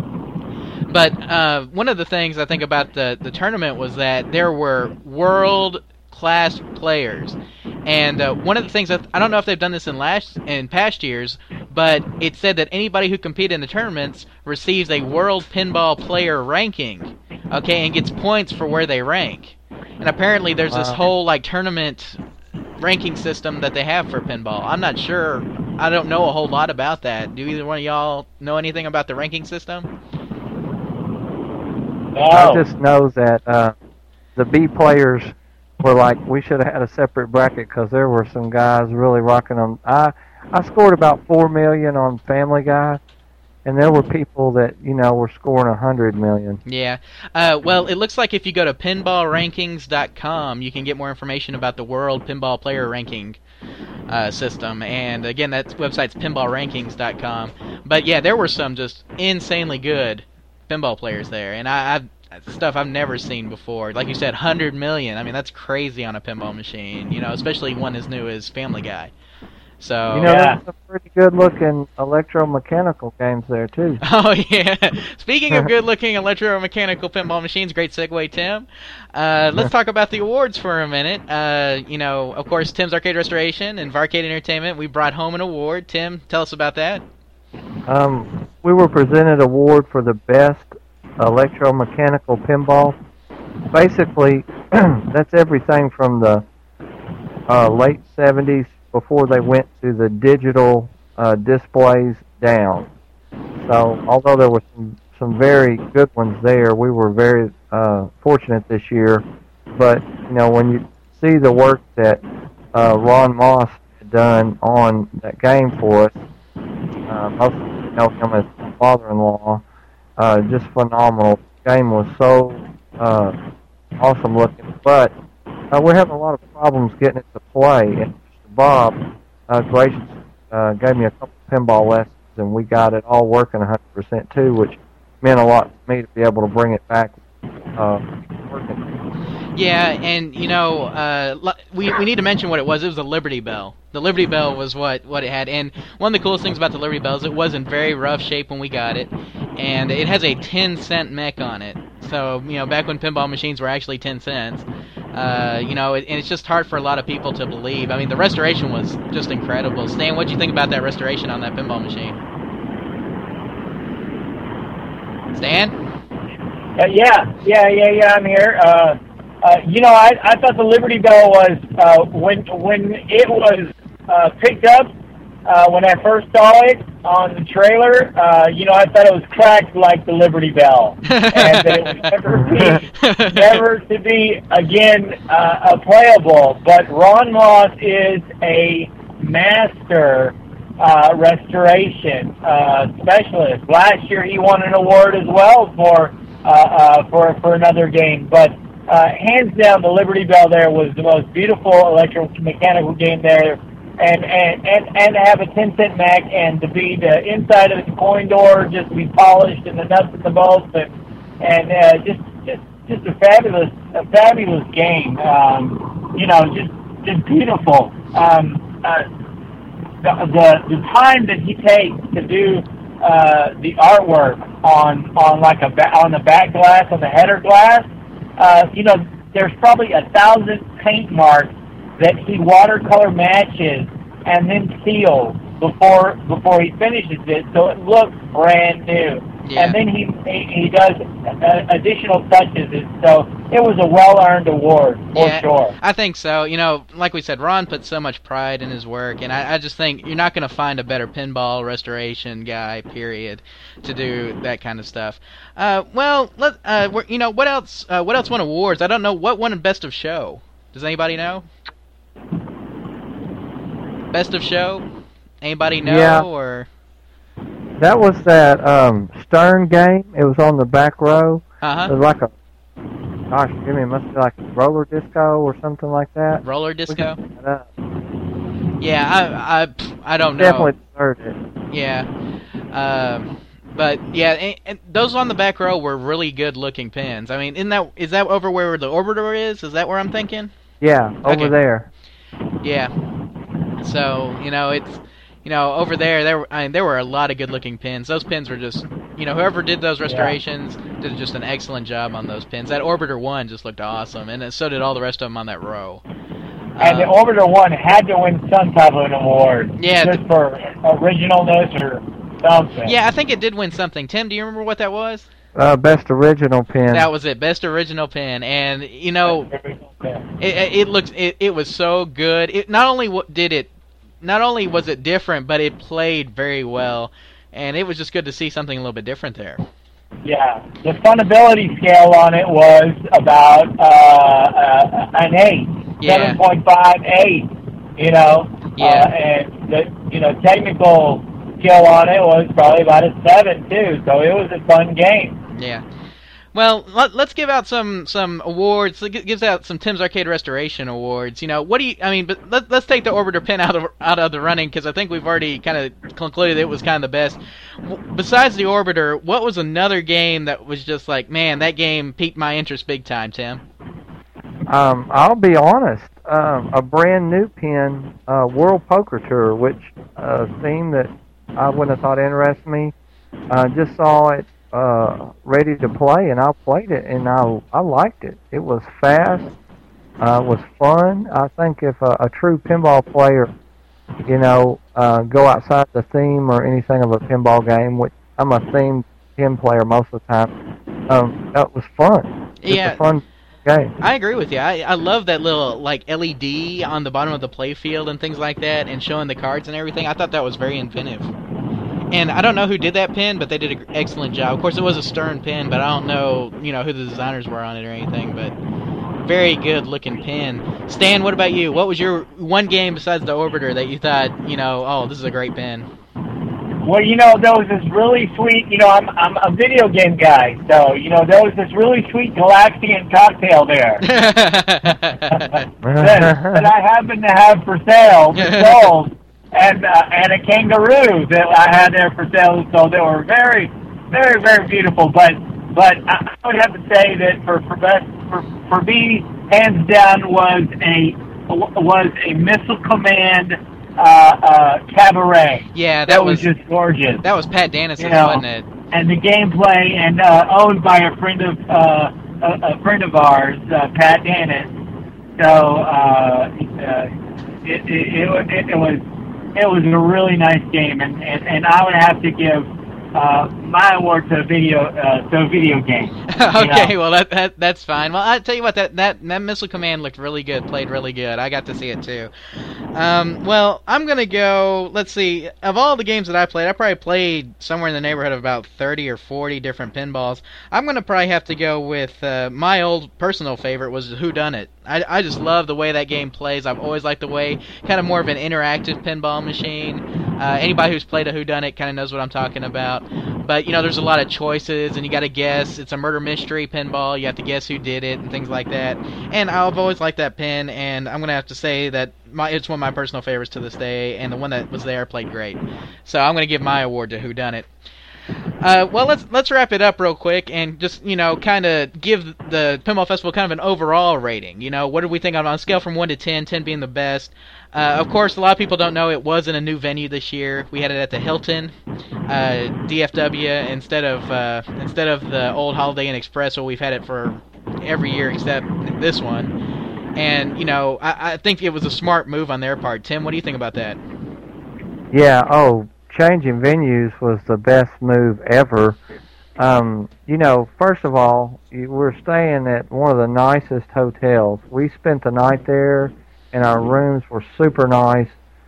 but uh, one of the things I think about the the tournament was that there were world class players, and uh, one of the things that I don't know if they've done this in last in past years, but it said that anybody who competed in the tournaments receives a world pinball player ranking, okay, and gets points for where they rank. And apparently there's this Wow. whole like tournament ranking system that they have for pinball. I'm not sure. I don't know a whole lot about that. Do either one of y'all know anything about the ranking system? No. I just know that uh, the B players were like, we should have had a separate bracket because there were some guys really rocking them. I I scored about four million on Family Guy, and there were people that you know were scoring a hundred million. Yeah. Uh, well, it looks like if you go to pinball rankings dot com, you can get more information about the World Pinball Player Ranking uh, system. And again, that website's pinball rankings dot com. But yeah, there were some just insanely good pinball players there, and I, I stuff I've never seen before. Like you said, one hundred million. I mean, that's crazy on a pinball machine. You know, especially one as new as Family Guy. So. You know, Yeah. there's some pretty good-looking electromechanical games there too. Oh yeah. Speaking of good-looking electromechanical pinball machines, great segue, Tim. Uh, let's talk about the awards for a minute. Uh, you know, of course, Tim's Arcade Restoration and Varcade Entertainment. We brought home an award. Tim, tell us about that. Um, we were presented an award for the best electromechanical pinball. Basically, that's everything from the uh, late seventies before they went to the digital uh, displays down. So, although there were some, some very good ones there, we were very uh, fortunate this year. But, you know, when you see the work that uh, Ron Moss had done on that game for us, uh, most of you know him as father-in-law, uh, just phenomenal. The game was so uh, awesome looking, but uh, we're having a lot of problems getting it to play. And Bob uh, graciously uh, gave me a couple of pinball lessons, and we got it all working one hundred percent too, which meant a lot to me to be able to bring it back uh, working. Yeah, and you know, uh, li- we we need to mention what it was. It was a Liberty Bell. The Liberty Bell was what, what it had, and one of the coolest things about the Liberty Bell is it was in very rough shape when we got it, and it has a ten cent mech on it. So you know, back when pinball machines were actually ten cents, Uh, you know, it, and it's just hard for a lot of people to believe. I mean, the restoration was just incredible. Stan, what do you think about that restoration on that pinball machine? Stan? Uh, yeah, yeah, yeah, yeah. I'm here. Uh, uh, you know, I I thought the Liberty Bell was uh, when when it was uh, picked up. Uh, when I first saw it on the trailer, uh, you know, I thought it was cracked like the Liberty Bell, and that it would never be, never to be again uh, playable. But Ron Moss is a master uh, restoration uh, specialist. Last year, he won an award as well for uh, uh, for for another game. But uh, hands down, the Liberty Bell there was the most beautiful electromechanical game there. And, and and and to have a ten cent Mac and to be the inside of the coin door just to be polished and the nuts and the bolts and and uh, just just just a fabulous a fabulous game. Um, you know, just just beautiful. Um, uh, the, the the time that he takes to do uh, the artwork on on like a ba- on the back glass on the header glass. Uh, you know, there's probably a thousand paint marks that he watercolor matches and then seals before before he finishes it, so it looks brand new. Yeah. And then he he, he does uh, additional touches, so it was a well-earned award for yeah, sure. I think so. You know, like we said, Ron put so much pride in his work, and I, I just think you're not going to find a better pinball restoration guy, period, to do that kind of stuff. Uh, well, let uh, we're, you know, what else? Uh, what else won awards? I don't know what won Best of Show. Does anybody know? Best of Show? Anybody know? Yeah. Or That was that um, Stern game. It was on the back row. uh-huh. It was like a, gosh, Jimmy, it must be like roller disco or something like that. Roller Disco? We can look that up. Yeah, I I I don't know. Definitely deserved it. Yeah. Um, but yeah, and, and those on the back row were really good looking pins. I mean, isn't that is that over where the orbiter is? Is that where I'm thinking? Yeah, over Okay. there. Yeah. So, you know, it's, you know, over there, there were, I mean, there were a lot of good-looking pins. Those pins were just, you know, whoever did those restorations yeah. did just an excellent job on those pins. That Orbiter one just looked awesome, and so did all the rest of them on that row. And um, the Orbiter one had to win some type of an award, yeah, just for originalness or something. Yeah, I think it did win something. Tim, do you remember what that was? Uh, best original pin. That was it, best original pin, and you know, it, it looks, it, it was so good. It not only w- did it, not only was it different, but it played very well, and it was just good to see something a little bit different there. Yeah, the funability scale on it was about uh, uh, an eight, yeah. seven point five eight. You know, yeah, uh, and the you know technical skill on it was probably about a seven too. So it was a fun game. Yeah. Well, let, let's give out some some awards. Let's give out some Tim's Arcade Restoration awards. You know, what do you? I mean, but let, let's take the Orbiter pin out of out of the running because I think we've already kind of concluded it was kind of the best. W- besides the Orbiter, what was another game that was just like, man, that game piqued my interest big time, Tim? Um, I'll be honest. Um, a brand new pin, uh, World Poker Tour, which a theme that I wouldn't have thought interested me. Uh, just saw it. Uh, ready to play, and I played it, and I I liked it. It was fast, uh, was fun. I think if a, a true pinball player, you know, uh, go outside the theme or anything of a pinball game, which I'm a theme pin player most of the time, um, that was fun. It's yeah. a fun game. I agree with you. I, I love that little like L E D on the bottom of the playfield and things like that, and showing the cards and everything. I thought that was very inventive. And I don't know who did that pin, but they did an excellent job. Of course, it was a Stern pin, but I don't know, you know, who the designers were on it or anything. But very good looking pin. Stan, what about you? What was your one game besides the Orbiter that you thought, you know, oh, this is a great pin? Well, you know, there was this really sweet, you know, I'm I'm a video game guy, so, you know, there was this really sweet Galaxian cocktail there that, that I happened to have for sale, sold. And uh, and a kangaroo that I had there for sale, so they were very, very, very beautiful. But but I would have to say that for for best for, for me, hands down, was a was a Missile Command uh, uh, Cabaret. Yeah, that, that was, was just gorgeous. That was Pat Dennis, you know, wasn't it? And the gameplay, and uh, owned by a friend of uh, a, a friend of ours, uh, Pat Dennis. So uh, uh, it, it, it, it, it was it was a really nice game, and, and, and I would have to give uh, my award to a video uh, to a video game. Okay, know? well that, that that's fine. Well, I tell you what, that, that that Missile Command looked really good, played really good. I got to see it too. Um, well, I'm gonna go. Let's see. Of all the games that I played, I probably played somewhere in the neighborhood of about thirty or forty different pinballs. I'm gonna probably have to go with uh, my old personal favorite was Whodunit. I, I just love the way that game plays. I've always liked the way, kind of more of an interactive pinball machine. Uh, anybody who's played a Whodunit kind of knows what I'm talking about. But, you know, there's a lot of choices, and you got to guess. It's a murder mystery pinball. You have to guess who did it and things like that. And I've always liked that pin, and I'm going to have to say that my, it's one of my personal favorites to this day, and the one that was there played great. So I'm going to give my award to Whodunit. Uh, well, let's let's wrap it up real quick and just, you know, kind of give the Pinball Festival kind of an overall rating. You know, what did we think on a scale from one to ten, ten being the best? Uh, of course, a lot of people don't know it was in a new venue this year. We had it at the Hilton, uh, D F W, instead of uh, instead of the old Holiday Inn Express, where we've had it for every year except this one. And, you know, I, I think it was a smart move on their part. Tim, what do you think about that? Yeah, oh, changing venues was the best move ever. Um, you know, first of all, we're staying at one of the nicest hotels. We spent the night there, and our rooms were super nice.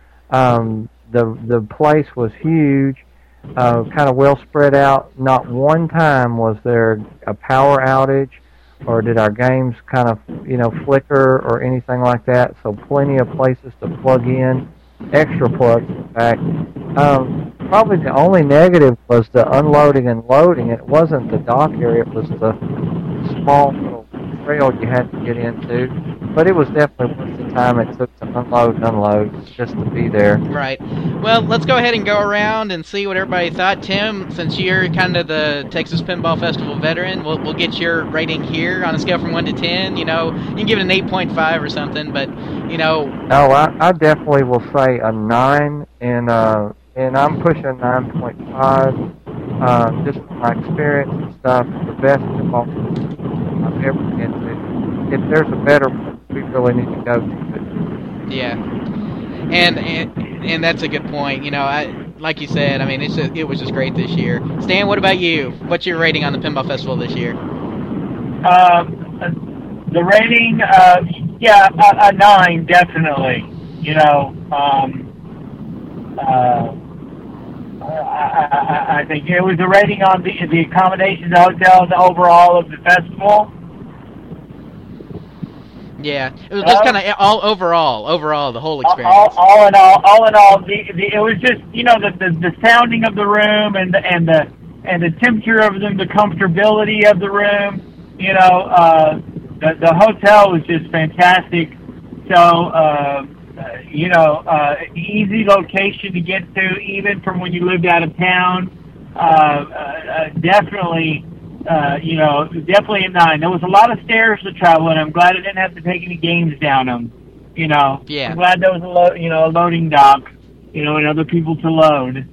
Um, the the place was huge, uh, kind of well spread out. Not one time was there a power outage, or did our games kind of, you know, flicker or anything like that. So plenty of places to plug in, extra plugs, in fact. Um, probably the only negative was the unloading and loading. It wasn't the dock area, it was the small little trail you had to get into. But it was definitely worth the time it took to unload and unload just to be there. Right. Well, let's go ahead and go around and see what everybody thought. Tim, since you're kind of the Texas Pinball Festival veteran, we'll, we'll get your rating here on a scale from one to ten. You know, you can give it an eight point five or something, but, you know... Oh, I, I definitely will say a nine, and uh, and I'm pushing nine point five. Uh, just from my experience and stuff, the best pinball I've ever been to. If there's a better one, we really need to go to it. Yeah. And, and and that's a good point. You know, I like you said, I mean, it's just, it was just great this year. Stan, what about you? What's your rating on the Pinball Festival this year? Um, the rating, uh, yeah, a, a nine, definitely. You know, um, uh, I, I, I think it was a rating on the the accommodations, the hotel, the overall of the festival. Yeah, it was just kind of all overall, overall the whole experience. All, all in all, all in all, the, the, it was just, you know, the, the the sounding of the room and the and the and the temperature of them, the comfortability of the room. You know, uh, the the hotel was just fantastic. So, uh, you know, uh, easy location to get to, even from when you lived out of town. Uh, uh, definitely. Uh, you know, definitely a nine. There was a lot of stairs to travel, and I'm glad I didn't have to take any games down them. You know, yeah. I'm glad there was a lo- you know a loading dock, you know, and other people to load.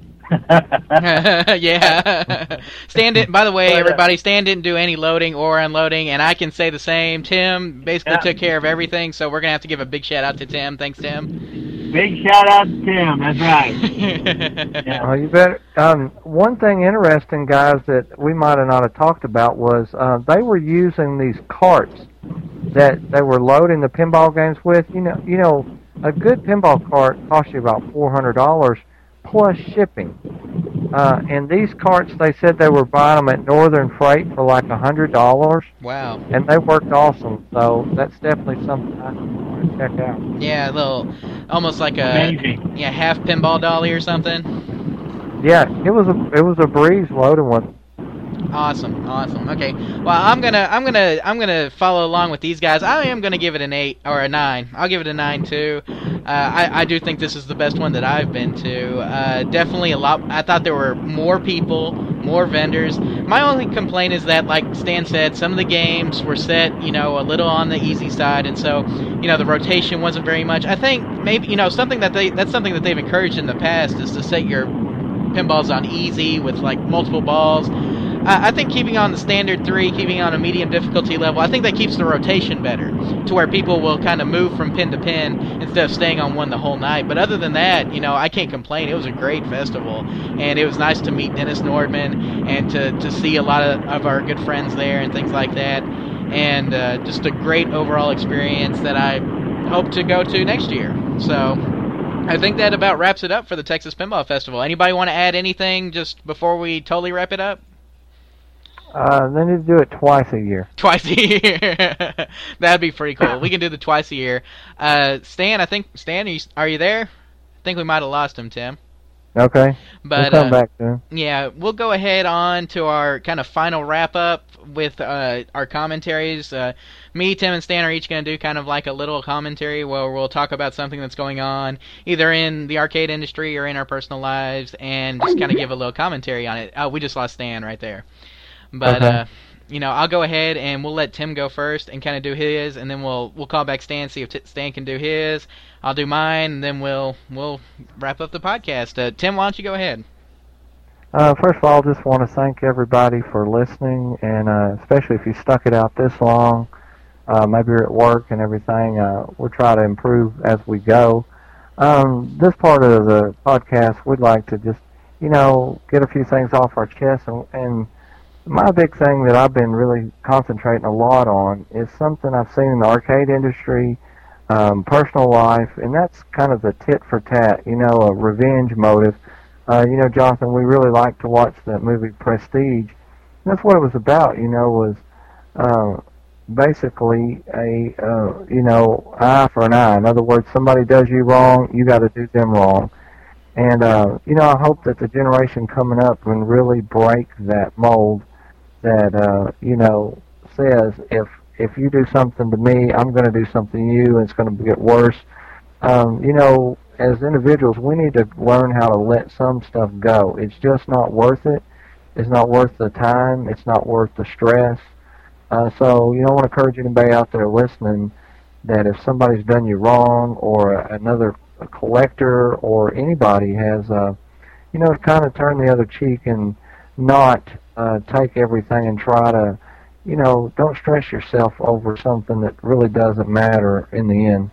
Yeah. Stan didn't. By the way, everybody, Stan didn't do any loading or unloading, and I can say the same. Tim basically yeah. took care of everything, so we're gonna have to give a big shout out to Tim. Thanks, Tim. Big shout out to Tim. That's right. Yeah. Well, you better. Um, one thing interesting, guys, that we might have not have talked about was uh, they were using these carts that they were loading the pinball games with. You know, you know, a good pinball cart costs you about four hundred dollars plus shipping. Uh, and these carts, they said they were buying them at Northern Freight for like a hundred dollars. Wow. And they worked awesome. So that's definitely something I want to check out. Yeah, a little, almost like a Amazing. yeah half pinball dolly or something. Yeah, it was a it was a breeze loading one. Awesome, awesome. Okay, well, I'm gonna, I'm gonna, I'm gonna follow along with these guys. I am gonna give it an eight or a nine. I'll give it a nine too. Uh, I, I do think this is the best one that I've been to. Uh, definitely a lot. I thought there were more people, more vendors. My only complaint is that, like Stan said, some of the games were set, you know, a little on the easy side, and so, you know, the rotation wasn't very much. I think maybe, you know, something that they, that's something that they've encouraged in the past is to set your pinballs on easy with like multiple balls. I, I think keeping on the standard three, keeping on a medium difficulty level, I think that keeps the rotation better, to where people will kind of move from pin to pin instead of staying on one the whole night. But other than that, you know, I can't complain. It was a great festival, and it was nice to meet Dennis Nordman and to, to see a lot of, of our good friends there and things like that. And uh, just a great overall experience that I hope to go to next year. So I think that about wraps it up for the Texas Pinball Festival. Anybody want to add anything just before we totally wrap it up? Uh, they need to do it twice a year. Twice a year. That'd be pretty cool. We can do the twice a year. Uh, Stan, I think, Stan, are you, are you there? I think we might have lost him, Tim. Okay. But, we'll come uh, back to him. Yeah, we'll go ahead on to our kind of final wrap-up with uh, our commentaries. Uh, me, Tim, and Stan are each going to do kind of like a little commentary where we'll talk about something that's going on, either in the arcade industry or in our personal lives, and just kind of give a little commentary on it. Oh, we just lost Stan right there. But, okay. uh, you know, I'll go ahead and we'll let Tim go first and kind of do his, and then we'll we'll call back Stan, see if T- Stan can do his. I'll do mine, and then we'll we'll wrap up the podcast. Uh, Tim, why don't you go ahead? Uh, first of all, I just want to thank everybody for listening, and uh, especially if you stuck it out this long. Uh, maybe you're at work and everything. Uh, we'll try to improve as we go. Um, this part of the podcast, we'd like to just, you know, get a few things off our chest, and, and my big thing that I've been really concentrating a lot on is something I've seen in the arcade industry, um, personal life, and that's kind of the tit for tat, you know, a revenge motive. Uh, you know, Jonathan, we really like to watch that movie Prestige. And that's what it was about, you know, was uh, basically a, uh, you know, eye for an eye. In other words, somebody does you wrong, you got to do them wrong. And, uh, you know, I hope that the generation coming up can really break that mold that, uh, you know, says if if you do something to me, I'm going to do something to you, and it's going to get worse. Um, you know, as individuals, we need to learn how to let some stuff go. It's just not worth it. It's not worth the time. It's not worth the stress. Uh, so, you know, I want to encourage anybody out there listening that if somebody's done you wrong, or another collector or anybody has, uh, you know, kind of turn the other cheek and not uh, take everything and try to, you know, don't stress yourself over something that really doesn't matter in the end.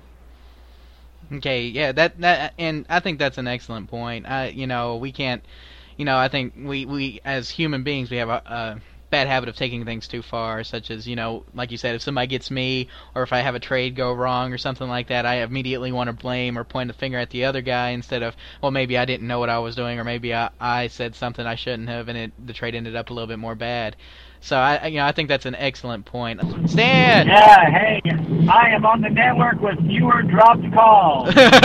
Okay, yeah, that that, and I think that's an excellent point. I, you know, we can't, you know, I think we, we as human beings, we have a, a bad habit of taking things too far, such as, you know, like you said, if somebody gets me, or if I have a trade go wrong or something like that, I immediately want to blame or point the finger at the other guy instead of, well, maybe I didn't know what I was doing, or maybe I, I said something I shouldn't have, and it, the trade ended up a little bit more bad. So I, you know, I think that's an excellent point. Stan! Yeah, hey, I am on the network with fewer dropped calls.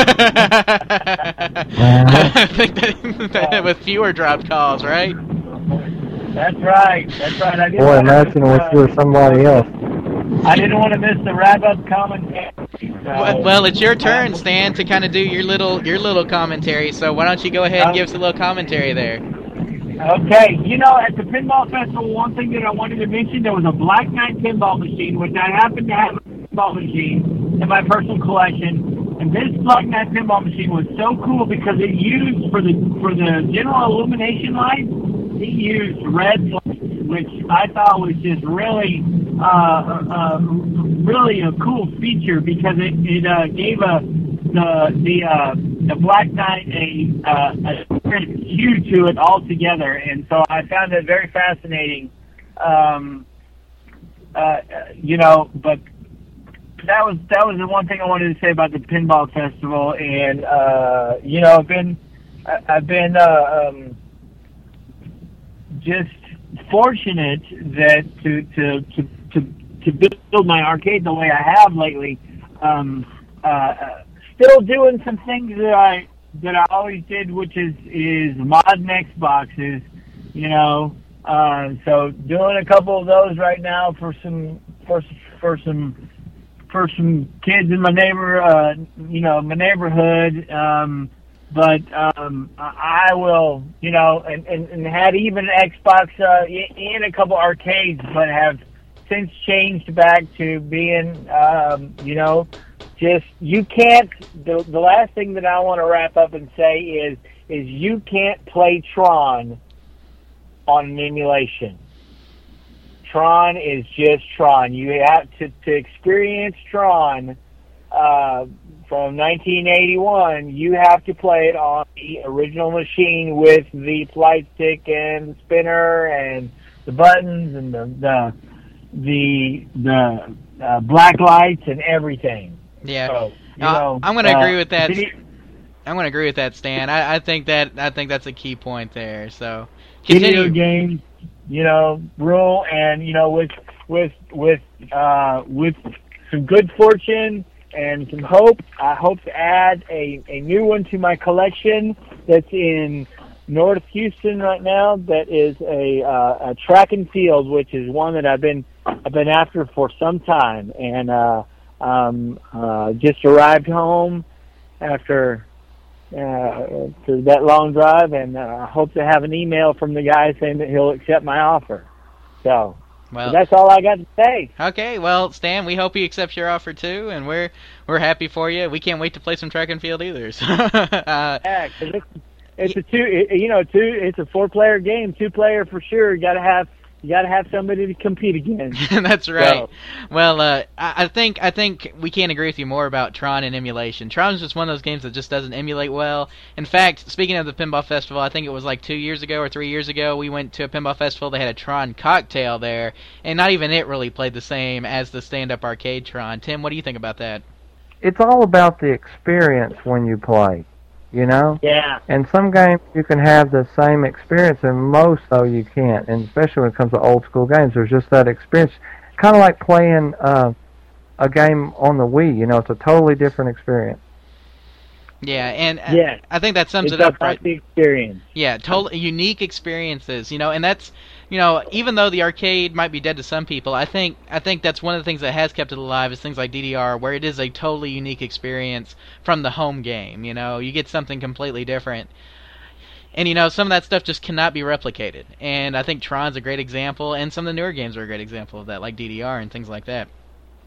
I think that, that with fewer dropped calls, right? That's right. That's right. I didn't Boy, want imagine to if miss, you were somebody else. I didn't want to miss the wrap-up commentary. So, Well, well, it's your turn, Stan, to kind of do your little your little commentary. So why don't you go ahead and give us a little commentary there? Okay, you know, at the Pinball Festival, one thing that I wanted to mention, there was a Black Knight pinball machine, which I happen to have a pinball machine in my personal collection. And this Black Knight pinball machine was so cool because it used, for the for the general illumination lights, it used red lights, which I thought was just really, uh, uh, really a cool feature because it, it uh, gave a the the uh, the Black Knight a, uh, a different hue to it altogether, and so I found it very fascinating. Um, uh, you know, but that was that was the one thing I wanted to say about the Pinball Festival, and uh, you know, I've been I've been uh, um, just fortunate that to to to to to build my arcade the way I have lately. Um, uh, Still doing some things that I that I always did, which is is modding Xboxes, you know. Uh, so doing a couple of those right now for some for for some for some kids in my neighbor, uh, you know, my neighborhood. Um, but um, I will, you know, and, and, and had even Xbox uh, in a couple arcades, but have since changed back to being, um, you know. Just, you can't, the, the last thing that I want to wrap up and say is, is you can't play Tron on an emulation. Tron is just Tron. You have to to experience Tron uh, from nineteen eighty-one. You have to play it on the original machine with the flight stick and the spinner and the buttons and the the the, the uh, black lights and everything. Yeah, so, you uh, know, I'm going to uh, agree with that. video, I'm going to agree with that, Stan. I, I think that I think that's a key point there. So video continue. games, you know, rule, and you know, with with with uh, with some good fortune and some hope, I hope to add a, a new one to my collection that's in North Houston right now. That is a uh, a track and field, which is one that I've been I've been after for some time, and uh, um, uh, just arrived home after. Uh, for that long drive, and uh, I hope to have an email from the guy saying that he'll accept my offer. So, well, that's all I got to say. Okay, well, Stan, we hope he accepts your offer too, and we're we're happy for you. We can't wait to play some track and field either. So, uh, yeah, 'cause it's, it's a two, it, you know, two. It's a four-player game, two-player for sure. You got to have. You got to have somebody to compete against. That's right. So. Well, uh, I, I think I think we can't agree with you more about Tron and emulation. Tron's just one of those games that just doesn't emulate well. In fact, speaking of the Pinball Festival, I think it was like two years ago or three years ago, we went to a Pinball Festival. They had a Tron cocktail there, and not even it really played the same as the stand-up arcade Tron. Tim, what do you think about that? It's all about the experience when you play. You know? Yeah. And some games you can have the same experience, and most, though, you can't. And especially when it comes to old-school games, there's just that experience. Kind of like playing uh, a game on the Wii. You know, it's a totally different experience. Yeah, and yeah. I think that sums it's it up about right. The experience. Yeah, totally unique experiences, you know, and that's, you know, even though the arcade might be dead to some people, I think I think that's one of the things that has kept it alive is things like D D R, where it is a totally unique experience from the home game. You know, you get something completely different. And, you know, some of that stuff just cannot be replicated. And I think Tron's a great example, and some of the newer games are a great example of that, like D D R and things like that.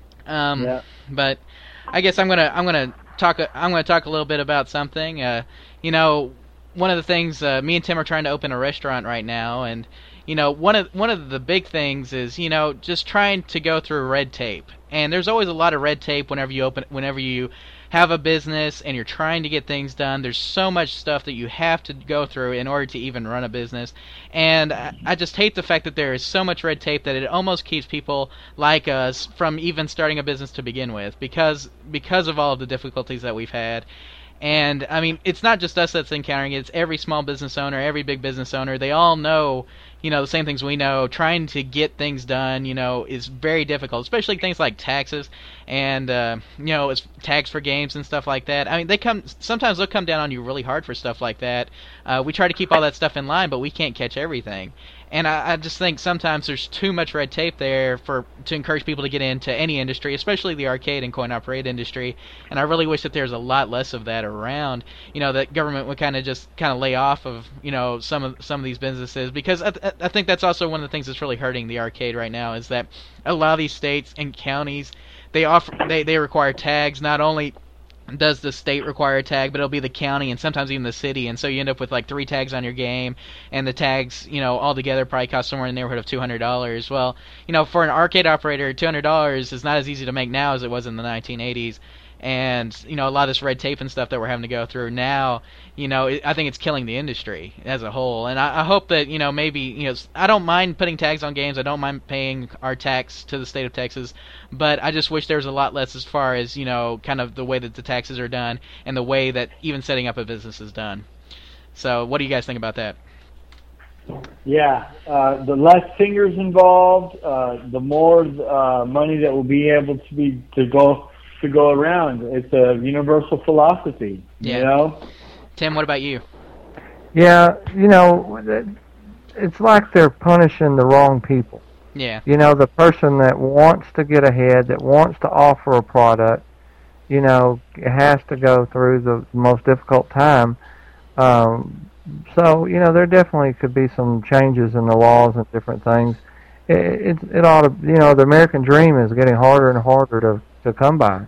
Um, yeah. But I guess I'm gonna I'm gonna talk I'm gonna talk a little bit about something. Uh, you know, one of the things uh, me and Tim are trying to open a restaurant right now, and you know, one of one of the big things is, you know, just trying to go through red tape. And there's always a lot of red tape whenever you open whenever you have a business and you're trying to get things done. There's so much stuff that you have to go through in order to even run a business. And I, I just hate the fact that there is so much red tape that it almost keeps people like us from even starting a business to begin with, because because of all of the difficulties that we've had. And, I mean, it's not just us that's encountering it. It's every small business owner, every big business owner. They all know, you know, the same things we know. Trying to get things done, you know, is very difficult, especially things like taxes and, uh, you know, it's tax for games and stuff like that. I mean, they come sometimes they'll come down on you really hard for stuff like that. Uh, we try to keep all that stuff in line, but we can't catch everything. And I, I just think sometimes there's too much red tape there for to encourage people to get into any industry, especially the arcade and coin-operated industry. And I really wish that there's a lot less of that around. You know, that government would kind of just kind of lay off of, you know, some of some of these businesses, because I, th- I think that's also one of the things that's really hurting the arcade right now is that a lot of these states and counties, they offer they, they require tags. Not only does the state require a tag, but it'll be the county and sometimes even the city, and so you end up with like three tags on your game, and the tags, you know, all together probably cost somewhere in the neighborhood of two hundred dollars. Well, you know, for an arcade operator, two hundred dollars is not as easy to make now as it was in the nineteen eighties. And, you know, a lot of this red tape and stuff that we're having to go through now, you know, it, I think it's killing the industry as a whole. And I, I hope that, you know, maybe, you know, I don't mind putting tags on games. I don't mind paying our tax to the state of Texas. But I just wish there was a lot less as far as, you know, kind of the way that the taxes are done and the way that even setting up a business is done. So what do you guys think about that? Yeah, uh, the less fingers involved, uh, the more uh, money that will be able to be to go to go around. It's a universal philosophy, yeah. You know? Tim, what about you? Yeah, you know, it's like they're punishing the wrong people. Yeah. You know, the person that wants to get ahead, that wants to offer a product, you know, has to go through the most difficult time. Um, so, you know, there definitely could be some changes in the laws and different things. It, it, it ought to, you know, the American dream is getting harder and harder to to come by.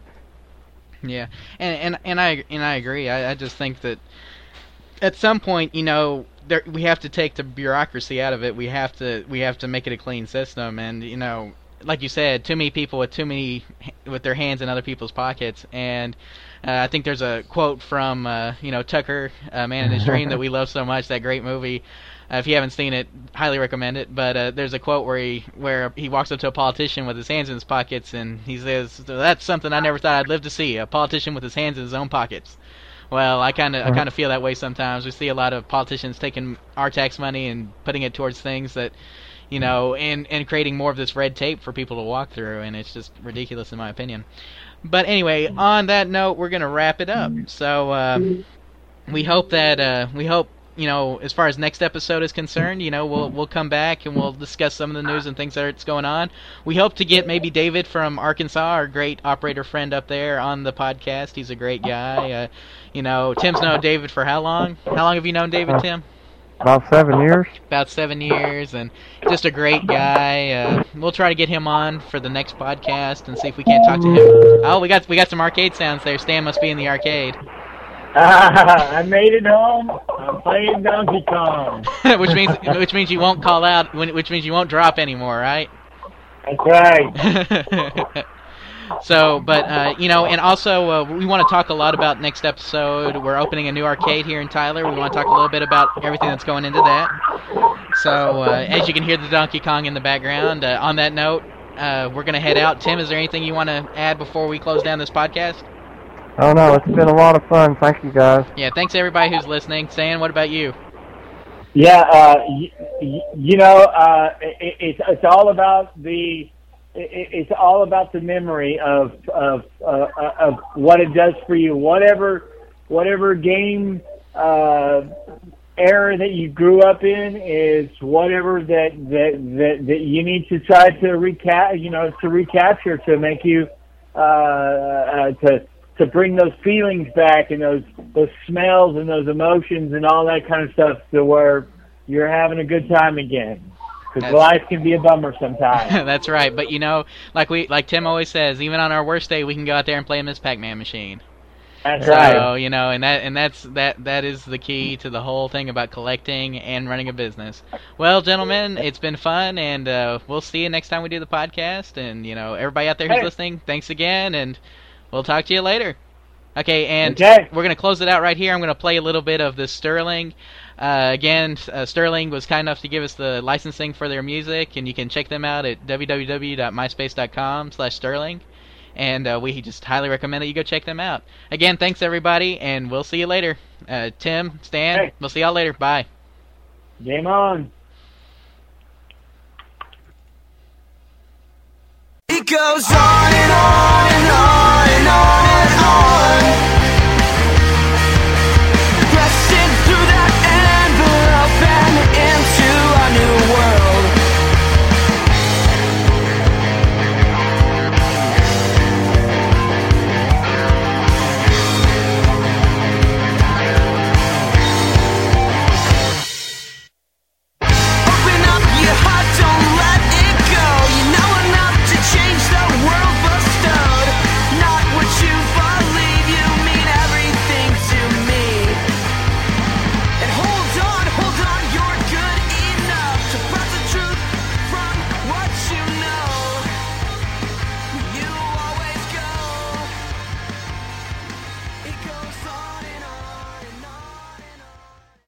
Yeah, and and and I and I agree. I, I just think that at some point, you know, there, we have to take the bureaucracy out of it. We have to we have to make it a clean system, and you know, like you said, too many people with too many with their hands in other people's pockets. And uh, I think there's a quote from uh, you know Tucker, uh, Man in His Dream, that we love so much. That great movie. Uh, if you haven't seen it, highly recommend it. But uh, there's a quote where he where he walks up to a politician with his hands in his pockets, and he says, "That's something I never thought I'd live to see. A politician with his hands in his own pockets." Well, I kind of I kind of feel that way sometimes. We see a lot of politicians taking our tax money and putting it towards things that, you know, and and creating more of this red tape for people to walk through, and it's just ridiculous in my opinion. But anyway, on that note, we're gonna wrap it up. So uh, we hope that uh, we hope. You know, as far as next episode is concerned, you know, we'll we'll come back and we'll discuss some of the news and things that's going on. We hope to get maybe David from Arkansas, our great operator friend up there, on the podcast. He's a great guy. Uh, you know, Tim's known David for how long? How long have you known David, Tim? About seven years. About seven years, and just a great guy. Uh, we'll try to get him on for the next podcast and see if we can't talk to him. Oh, we got we got some arcade sounds there. Stan must be in the arcade. Uh, I made it home. I'm playing Donkey Kong. which means which means you won't call out. Which means you won't drop anymore, right? That's right. So, but uh, you know, and also uh, we want to talk a lot about next episode. We're opening a new arcade here in Tyler. We want to talk a little bit about everything that's going into that. So, uh, as you can hear the Donkey Kong in the background. Uh, on that note, uh, we're gonna head out. Tim, is there anything you want to add before we close down this podcast? Oh no, it's been a lot of fun. Thank you, guys. Yeah, thanks everybody who's listening. Stan, what about you? Yeah, uh, y- y- you know, uh, it, it's it's all about the it, it's all about the memory of of uh, of what it does for you. Whatever whatever game uh, era that you grew up in is whatever that that that, that you need to try to recap, you know, to recapture to make you uh, uh, to. to bring those feelings back and those those smells and those emotions and all that kind of stuff to where you're having a good time again. Because life can be a bummer sometimes. That's right. But, you know, like we like Tim always says, even on our worst day, we can go out there and play a Miss Pac-Man machine. That's so, right. So, you know, and that and that's that that is the key to the whole thing about collecting and running a business. Well, gentlemen, it's been fun, and uh, we'll see you next time we do the podcast. And, you know, everybody out there who's hey. listening, thanks again, and we'll talk to you later. Okay, and okay. We're going to close it out right here. I'm going to play a little bit of the Sterling. Uh, again, uh, Sterling was kind enough to give us the licensing for their music, and you can check them out at w w w dot myspace dot com slash Sterling. And uh, we just highly recommend that you go check them out. Again, thanks everybody, and we'll see you later. Uh, Tim, Stan, hey. We'll see y'all later. Bye. Game on. It goes on and on and on and on.